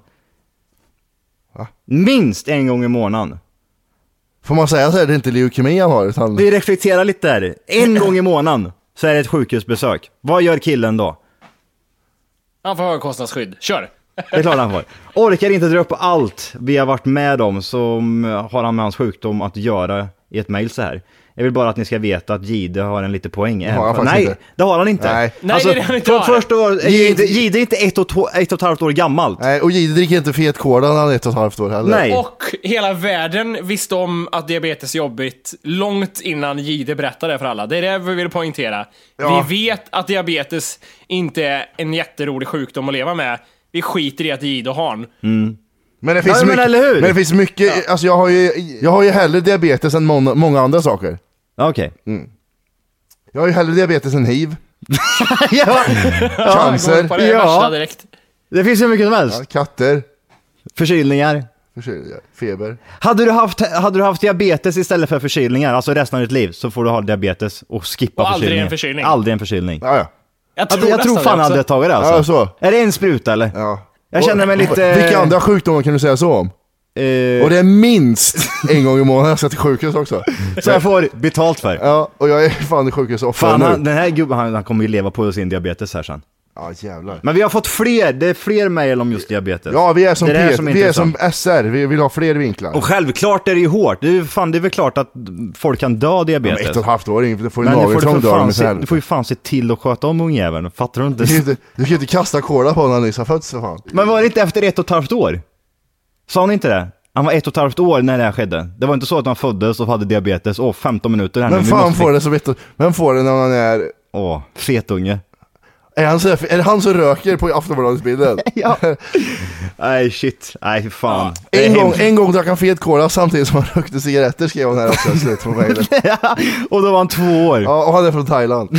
Va?
Minst en gång i månaden.
Får man säga så är det inte leukemi han har utan...
Vi reflekterar lite där. En gång i månaden så är det ett sjukhusbesök. Vad gör killen då?
Han får högkostnadsskydd. Kör!
Det är klart han får. Orkar inte dra upp allt vi har varit med om som har han med hans sjukdom att göra i ett mejl så här. Jag vill bara att ni ska veta att Gide har en lite poäng.
Har
Nej,
inte.
det har han inte.
Nej,
Nej
alltså,
det är han inte.
För, först då, Gide, Gide är inte ett och, to, ett och ett halvt år gammalt.
Nej, och Gide dricker inte fet kola när han är ett och ett halvt år heller.
Nej.
Och hela världen visste om att diabetes är jobbigt långt innan Gide berättade det för alla. Det är det vi vill poängtera.
Ja.
Vi vet att diabetes inte är en jätterolig sjukdom att leva med. Vi skiter i att Gide har den.
Mm.
Men det finns
ja,
mycket,
men, eller hur?
men det finns mycket, ja. Alltså jag har ju, jag har ju hellre diabetes än många, många andra saker.
Okej. Okay.
Mm. Jag har ju hellre diabetes än hiv.
ja.
Cancer.
Ja, det,
ja.
direkt.
Det finns ju mycket som helst.
Ja, katter.
Förkylningar.
Förkylningar. Feber.
Hade du, haft, hade du haft diabetes istället för förkylningar, alltså resten av ditt liv, så får du ha diabetes och skippa
och aldrig
förkylningar.
en förkylning.
Aldrig en förkylning.
Ja, ja.
Jag tror,
jag, jag tror fan hade jag tagit det alltså.
Ja, så.
Är det en spruta eller?
Ja.
Jag känner mig lite...
Vilka andra sjukdomar kan du säga så om?
Uh...
Och det är minst en gång i månaden jag ska till sjukhus också.
Så jag får betalt för.
Ja, och jag är fan i sjukhus ofta
fan,
nu.
han, den här gubben, han, han kommer ju leva på sin diabetes här sen.
Ja, jävlar.
Men vi har fått fler, det är fler mejl om just diabetes.
Ja, vi är som,
det är
P-
som,
vi är som S R, vi vill ha fler vinklar.
Och självklart är det ju hårt. Det är, fan, det är väl klart att folk kan dö av diabetes.
Ja, ett och ett halvt år, det får ju
men
nageln som dör med
se, du får ju fan se till att sköta om ungjäveln. Fattar du inte?
Du kan inte, du kan inte kasta kola på honom när han nyss har fötts för fan.
Men var det inte efter ett och ett halvt år? Sa han inte det? Han var ett och ett halvt år när det här skedde. Det var inte så att han föddes och hade diabetes. Åh, femton minuter här.
Men
nu.
fan
måste...
får det så vet du. Vem får det när man är...
Åh, fetunge.
Är, han så, är det han som röker på Aftonbladets-bilden?
Ja. Nej, shit. Nej, fan.
Ja. En, gång, en gång drack han fet cola samtidigt som han rökte cigaretter, skrev han här också. Slut på mejlen.
Och då var han två år.
Ja, och han är från Thailand.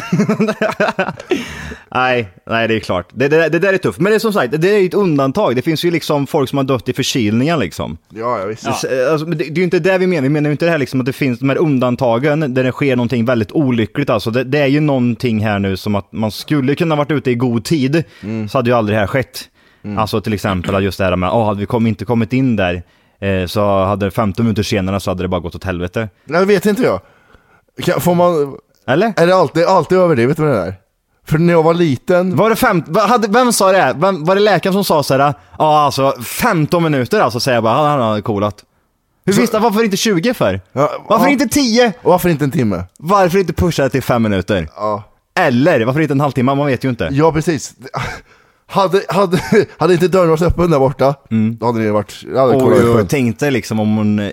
nej, nej, det är klart. Det, det, det där är tufft. Men det är som sagt, det är ju ett undantag. Det finns ju liksom folk som har dött i förkylningar liksom.
Ja, jag visste.
Ja. Alltså, det, det är ju inte det vi menar. Vi menar ju inte det här liksom att det finns de här undantagen där det sker någonting väldigt olyckligt. Alltså, det, det är ju någonting här nu som att man skulle kunna varit ute i god tid, mm. så hade ju aldrig det här skett. Mm. Alltså till exempel just det här med, oh, hade vi kom, inte kommit in där eh, så hade femton minuter senare så hade det bara gått åt helvete.
Nej, det vet inte jag. Kan, får man...
Eller?
Är det alltid, alltid överdrivet med det där? För när jag var liten...
Var det fem... hade, vem sa det? Vem, var det läkaren som sa så här? Ja, ah, alltså femton minuter alltså, säger jag bara, han hade coolat. Hur så... visste, varför inte tjugo för? Ja, varför ja. inte tio?
Och varför inte en timme?
Varför inte pusha det till fem minuter?
Ja.
Eller, varför inte en halvtimme? Man vet ju inte.
Ja, precis. Hade, hade, hade inte dörren varit öppen där borta, mm. då hade det varit... Hade
och jag tänkte liksom om hon...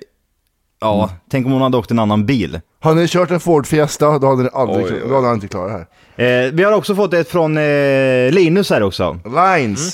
Ja, mm. tänk om hon hade åkt en annan bil.
Hade ni kört en Ford Fiesta, då hade ni aldrig, oj, oj. Då hade han inte klarat det
här. Eh, vi har också fått ett från eh, Linus här också.
Lines.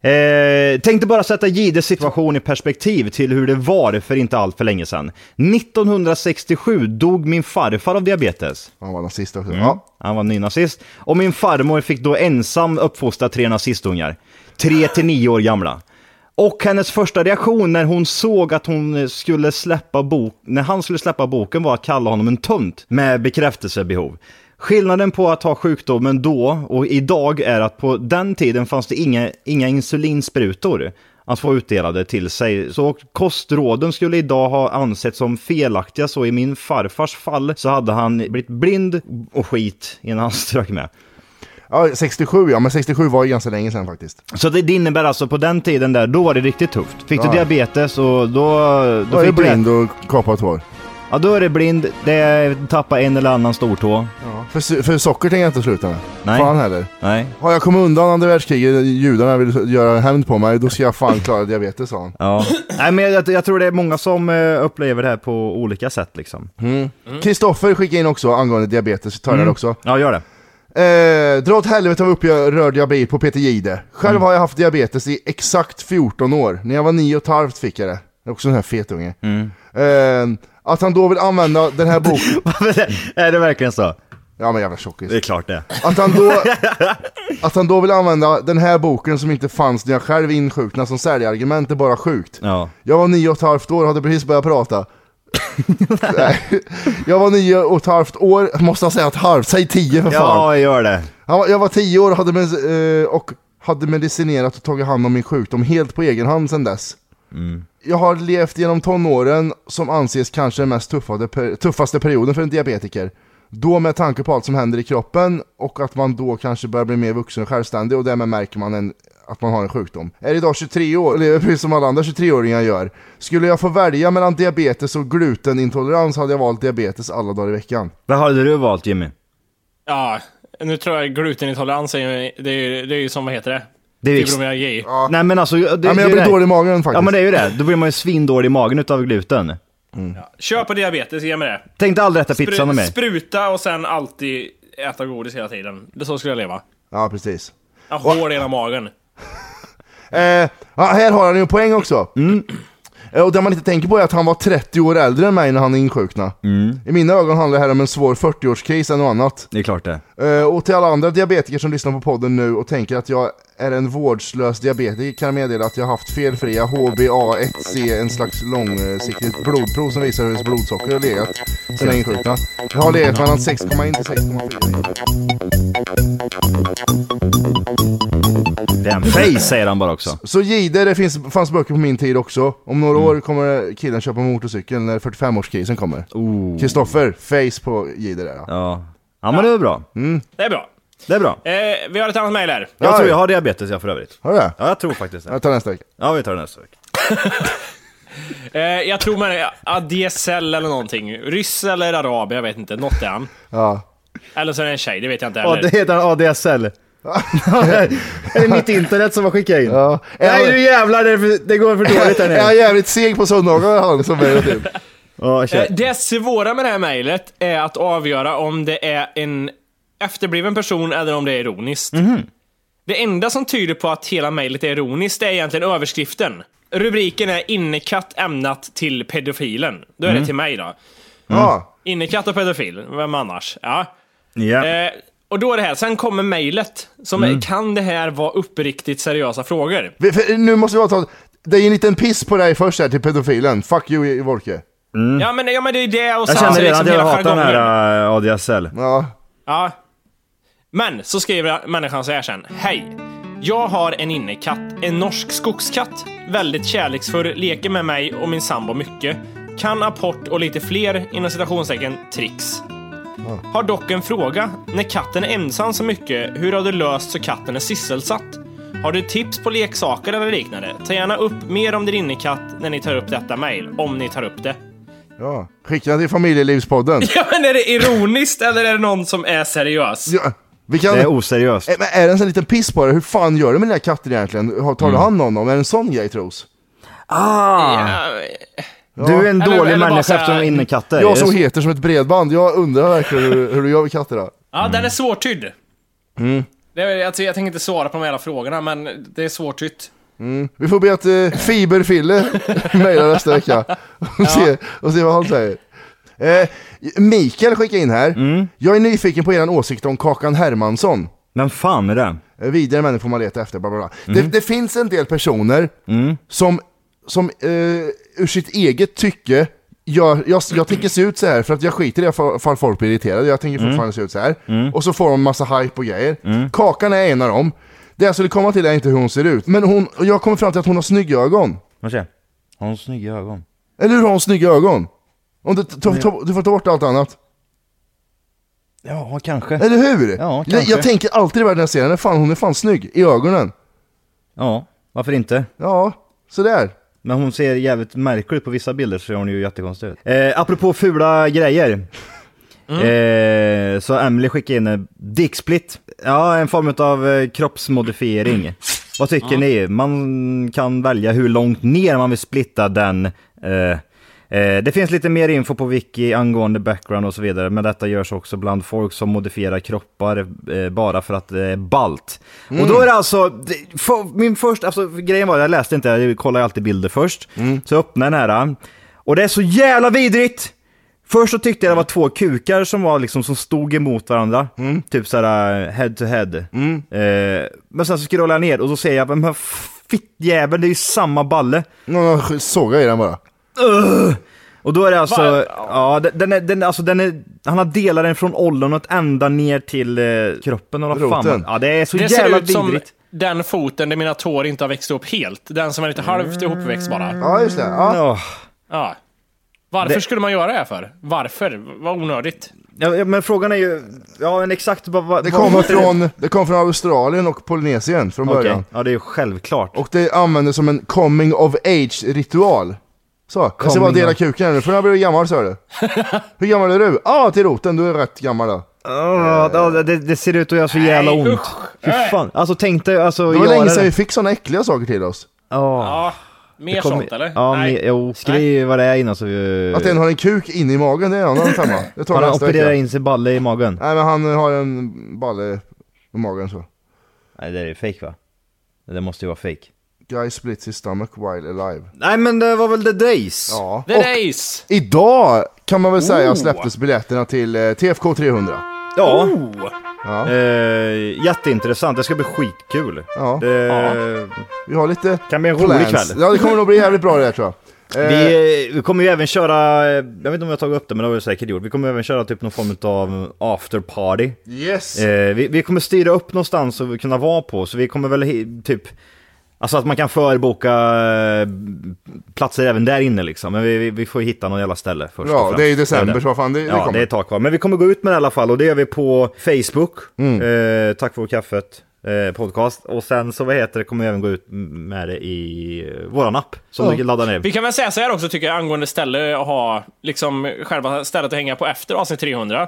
Mm. Eh, tänkte bara sätta Gides situation i perspektiv till hur det var för inte allt för länge sedan. nittonhundrasextiosju dog min farfar av diabetes.
Han var nazist också.
Mm.
Ja.
Han var nynazist. Och min farmor fick då ensam uppfostra tre nazistungar. Tre till nio år gamla. Och hennes första reaktion när hon såg att hon skulle släppa bok, när han skulle släppa boken var att kalla honom en tönt med bekräftelsebehov. Skillnaden på att ha sjukdomen då och idag är att på den tiden fanns det inga, inga insulinsprutor att få utdelade till sig. Så kostråden skulle idag ha ansett som felaktiga, så i min farfars fall så hade han blivit blind och skit innan han strök med.
Ja, sextiosju, ja, men sextiosju var ju ganska länge sedan faktiskt.
Så det, det innebär alltså på den tiden där, då var det riktigt tufft. Fick ja. du diabetes och då... Då,
då är det blind det... och kapat hår.
Ja, då är det blind, det är tappa en eller annan stortå.
Ja. För, för socker tänker jag inte sluta med.
Nej.
Fan heller.
Nej.
Har jag kommit undan andra världskriget, judarna vill göra hämnd på mig, då ska jag fan klara diabetes, sa han.
Ja. Nej, men jag, jag tror det är många som uh, upplever det här på olika sätt liksom.
Kristoffer mm. mm. skickar in också angående diabetes, tar mm. det också.
Ja, gör det.
Eh, dra åt helvete av upprörd jag blir på Peter Gide. Själv mm. har jag haft diabetes i exakt fjorton år. När jag var nio och ett halvt fick jag det. Det är också en här fetunge. Mm. Eh, att han då vill använda den här boken.
Är det verkligen så?
Ja, men jävla tjockis.
Det är klart det.
Att han då Att han då vill använda den här boken som inte fanns när jag själv insjuknade som säljargument är bara sjukt.
Ja.
Jag var nio och ett halvt år och hade precis börjat prata. Nej. Jag var nio och ett halvt år. Måste jag säga ett halvt, säg tio för fan.
Ja, gör det.
Jag var tio år och hade, med, och hade medicinerat och tagit hand om min sjukdom helt på egen hand sedan dess. Mm. Jag har levt genom tonåren som anses kanske den mest tuffade, tuffaste perioden för en diabetiker. Då med tanke på allt som händer i kroppen och att man då kanske börjar bli mer vuxen och självständig och därmed märker man en, att man har en sjukdom. Är idag tjugotre år, eller precis som alla andra tjugotre-åringar gör. Skulle jag få välja mellan diabetes och glutenintolerans hade jag valt diabetes alla dagar i veckan.
Vad hade du valt, Jimmy?
Ja, nu tror jag glutenintolerans är ju, det är ju, det är ju som, vad heter det?
Det är
fibromyalgi.
Ja. Nej, men alltså, det,
ja, men jag blir dålig i magen faktiskt.
Ja, men det är ju det. Då blir man ju svindålig i magen utav gluten.
Mm. Ja. Kör på diabetes, ge mig det.
Tänkte aldrig äta pizza med mig.
Spruta och sen alltid äta godis hela tiden. Det så skulle jag leva.
Ja, precis.
Jag har hela magen.
eh, ja, här har han ju en poäng också. Mm. Och det man inte tänker på är att han var trettio år äldre än mig när han insjuknade. Mm. I mina ögon handlar det här om en svår fyrtio-årskris än något annat.
Det är klart det.
Uh, och till alla andra diabetiker som lyssnar på podden nu och tänker att jag är en vårdslös diabetiker kan jag meddela att jag har haft felfria H b A ett C, en slags långsiktigt blodprov som visar hur ens blodsocker har legat sedan jag insjuknade. Jag har legat mellan sex komma ett till sex komma fyra.
Den face säger han bara också.
Så Gide, det finns, fanns böcker på min tid också. Om några mm. år kommer killen köpa motorcykeln när fyrtiofem-årskrisen kommer. Kristoffer, face på Gide där. Ja,
ja. ja men det är bra.
Mm. Det är bra.
Det är bra.
Eh, vi har ett annat mejl här.
Jag ja, tror jag har diabetes, jag för övrigt.
Har du det?
Ja, jag tror faktiskt det.
Jag tar nästa vecka.
Ja, vi tar nästa vecka.
eh, jag tror man är A D S L eller någonting. Ryss eller arab, jag vet inte. Något är han.
Ja.
Eller så är det en tjej, det vet jag inte heller.
Ja, det heter A D S L. Är det mitt internet som har skickat in? Ja. Nej, du jävlar, det, det går för dåligt här nu.
Jag är jävligt seg på söndagar, han som är till.
Oh, det svåra med det här mejlet är att avgöra om det är en efterbliven person eller om det är ironiskt.
Mm-hmm.
Det enda som tyder på att hela mejlet är ironiskt är egentligen överskriften. Rubriken är innekatt ämnat till pedofilen. Då är
Mm.
det till mig då.
Ja.
Innekatt och pedofil, vem annars? Ja.
Ja.
Eh, och då är det här, sen kommer mejlet som
Mm.
är, kan det här vara uppriktigt seriösa frågor?
Vi- för nu måste vi ta... Det är en liten piss på dig först här till pedofilen. Fuck you, Volke.
Ja, men, ja men det är det och
Jag
sen
känner
så
redan
liksom
att jag
hela
hatar den
jargongen.
här uh, A D S L.
Ja.
Ja. Men så skriver människan så här sen. Hej. Jag har en innekatt, en norsk skogskatt. Väldigt kärleksfull, leker med mig och min sambo mycket. Kan apport och lite fler, inom citationstecken, tricks. Har dock en fråga. När katten är ensam så mycket, hur har du löst så katten är sysselsatt? Har du tips på leksaker eller liknande? Ta gärna upp mer om din innekatt när ni tar upp detta mejl, om ni tar upp det.
Ja. Skicka till familjelivspodden.
Ja, men är det ironiskt eller är det någon som är seriös?
Ja. Vi kan...
Det är oseriöst.
Eh, Men är det en sån liten piss på det? Hur fan gör du med den här katten egentligen? Har- Tar du
Mm.
hand om dem? Är det en sån grej, tros?
Ah!
Ja,
Du är en
Eller-
dålig
eller bara
människa
så här-
efter innekatter.
Jag som heter som ett bredband. Jag undrar verkligen hur, hur du gör med katterna.
Ja, den är svårtydd.
Mm.
Det är, alltså, jag tänker inte svara på de hela frågorna, men det är svårtytt.
Vi får be att eh, Fiberfille mejlar nästa vecka och, se, och se vad han säger. Eh, Mikael skickar in här.
Mm.
Jag är nyfiken på er åsikt om Kakan Hermansson.
Men fan är det?
Eh, vidare människor får man leta efter. Bla bla bla.
Mm.
Det, det finns en del personer som, som eh, ur sitt eget tycke gör, jag, jag tänker se ut så här för att jag skiter i det fall folk blir irriterade. Jag tänker fortfarande
Mm.
se ut så här. Och så får de massa hype och grejer. Kakan är en av dem. Det jag skulle komma till är inte hur hon ser ut. Men hon, och jag kommer fram till att hon har snygga ögon.
Vad säger? Har hon snygga ögon?
Eller hur har hon snygga ögon? Om du, ta, ta, du får ta bort allt annat.
Ja, kanske.
Eller hur?
Ja,
jag,
kanske.
jag tänker alltid i världen när jag ser henne, fan hon är fan snygg i ögonen.
Ja, varför inte?
Ja, sådär.
Men hon ser jävligt märklig ut på vissa bilder, så ser hon ju jättekonstig ut. Eh, apropå fula grejer. Eh, så Emily skickade in en dicksplit. Ja, en form av eh, kroppsmodifiering. Vad tycker ni? Man kan välja hur långt ner man vill splitta den. Eh, eh, det finns lite mer info på wiki angående background och så vidare. Men detta görs också bland folk som modifierar kroppar eh, bara för att det är ballt. Och då är det alltså, det, för, min första, alltså grejen var, jag läste inte, jag kollar alltid bilder först. Så jag öppnar den här. Och det är så jävla vidrigt! Först så tyckte jag det var två kukar som var liksom som stod emot varandra. Typ såhär head to head. Eh, men sen så scrollar jag ner och då ser jag, men fittjäveln, det är ju samma balle.
Någon sågar i den bara.
Uh! Och då är det alltså,
Va?
ja, den är, den, alltså den är, han har delat den från ollonet ända ner till eh, kroppen och vad fan.
Roten.
Ja, det är så
Det
jävla
ser ut som
vidrigt.
den foten där mina tår inte har växt upp helt. Den som är lite halvt ihopväxt bara.
Ja, just det. Ja.
Ja.
Ja. Varför
Det-
skulle man göra det här för? Varför? Vad onödigt.
Ja, ja, men frågan är ju, ja men exakt vad, vad,
Det
vad-
kommer från, det kom från Australien och Polynesien från
Okej,
början.
ja det är ju självklart.
Och det användes som en coming of age-ritual. Så, jag ska
Coming
bara dela
of-
kuken här nu, för när blir du gammal, sa du? Hur gammal är du? Ja, ah, till roten, du är rätt gammal då.
Ja, ja, det, det ser ut att göra så jävla
Nej,
ont.
usch.
Fy fan. Alltså tänk dig, alltså
Det var
göra
länge sedan
det.
vi fick såna äckliga saker till oss.
Ja.
Ja, mer
Det kommer-
sånt eller?
Ja,
Nej.
men, jo, skriv vad det är innan så vi...
Att en har en kuk inne i magen, det är en annan femma. Det tar
Har han
nästa
opererat
vecka.
in sig balle i magen?
Nej, men han har en balle i magen så.
Nej, det är fake va? Det måste ju vara fake.
Guy splits his stomach while alive.
Nej, men det var väl The Days?
Ja.
The
Och
Days!
idag kan man väl säga
Oh.
släpptes biljetterna till eh, T F K trehundra.
Ja.
Oh.
Ja.
Eh, jätteintressant, det ska bli skitkul.
Ja.
Det
Vi har lite
kan bli en rolig
plans.
kväll.
Ja, det kommer nog bli jävligt bra det här, tror jag. Eh,
Vi, vi kommer ju även köra, jag vet inte om jag har tagit upp det, men det har vi säkert gjort. Vi kommer även köra typ någon form av after party.
Yes!
Eh, vi, vi kommer styra upp någonstans och vi kunna vara på, så vi kommer väl he, typ, alltså att man kan förboka eh, platser även där inne liksom. Men vi, vi, vi får ju hitta något jävla ställe först. och
Ja,
främst.
det är i december,
det.
så vad fan, det, det
Ja,
kommer.
det är ett tag kvar. Men vi kommer gå ut med det i alla fall, och det gör vi på Facebook. Eh, tack för kaffet. Eh, podcast. Och sen så vad heter det, kommer vi även gå ut med det i eh, våran app som
Ja.
du kan ladda ner.
Vi kan väl säga så här också tycker jag angående ställe att ha liksom själva stället att hänga på efter avsnitt trehundra.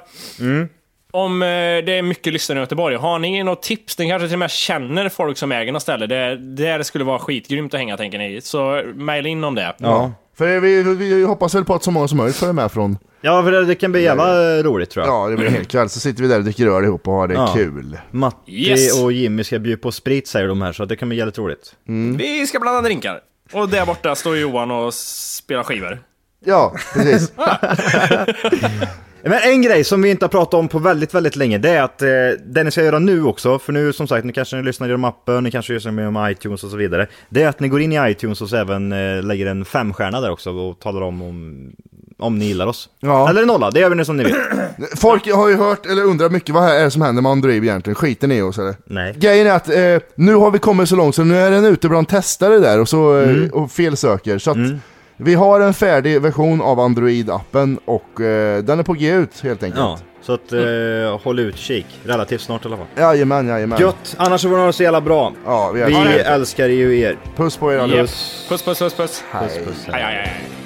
Om eh, det är mycket lyssnare i Göteborg, har ni något tips? Ni kanske till och med känner folk som äger något ställe där, där det skulle vara skitgrymt att hänga, tänker ni. Så mejla in om det.
Ja. För vi, vi hoppas väl på att så många som möjligt följer med från...
Ja, för det, det kan bli jävla roligt tror jag.
Ja, det blir helt kväll. Så sitter vi där och dricker öl ihop och har det
Ja.
kul.
Matti
Yes.
och Jimmy ska bjuda på sprit säger de här, så det kan bli jävligt roligt.
Mm.
Vi ska blanda drinkar. Och där borta står Johan och spelar skivor.
Ja, precis.
Men en grej som vi inte har pratat om på väldigt, väldigt länge, det är att eh, det ni ska göra nu också, för nu som sagt, ni kanske ni lyssnar genom appen, ni kanske lyssnar med om iTunes och så vidare, det är att ni går in i iTunes och så även eh, lägger en femstjärna där också och talar om om, om ni gillar oss.
Ja.
Eller en nolla, det gör vi nu som ni vill.
Folk har ju hört eller undrar mycket vad här är det som händer med Android egentligen. Skiter ni i oss eller?
Nej.
Grejen är att eh, nu har vi kommit så långt så nu är den ute bland testare där och, så, eh,
Mm.
och felsöker. Så att
Mm.
vi har en färdig version av Android-appen och eh, den är på G ut helt enkelt.
Ja, så att eh, håll ut kik, relativt snart i alla fall.
Jajamän, jajamän.
Gött, annars så var det så jävla bra.
Ja, vi,
Vi
älskar er.
älskar ju er.
Puss på er alla.
Yep. Puss, puss, puss, puss.
Hej.
Puss, puss.
Aj, aj, aj.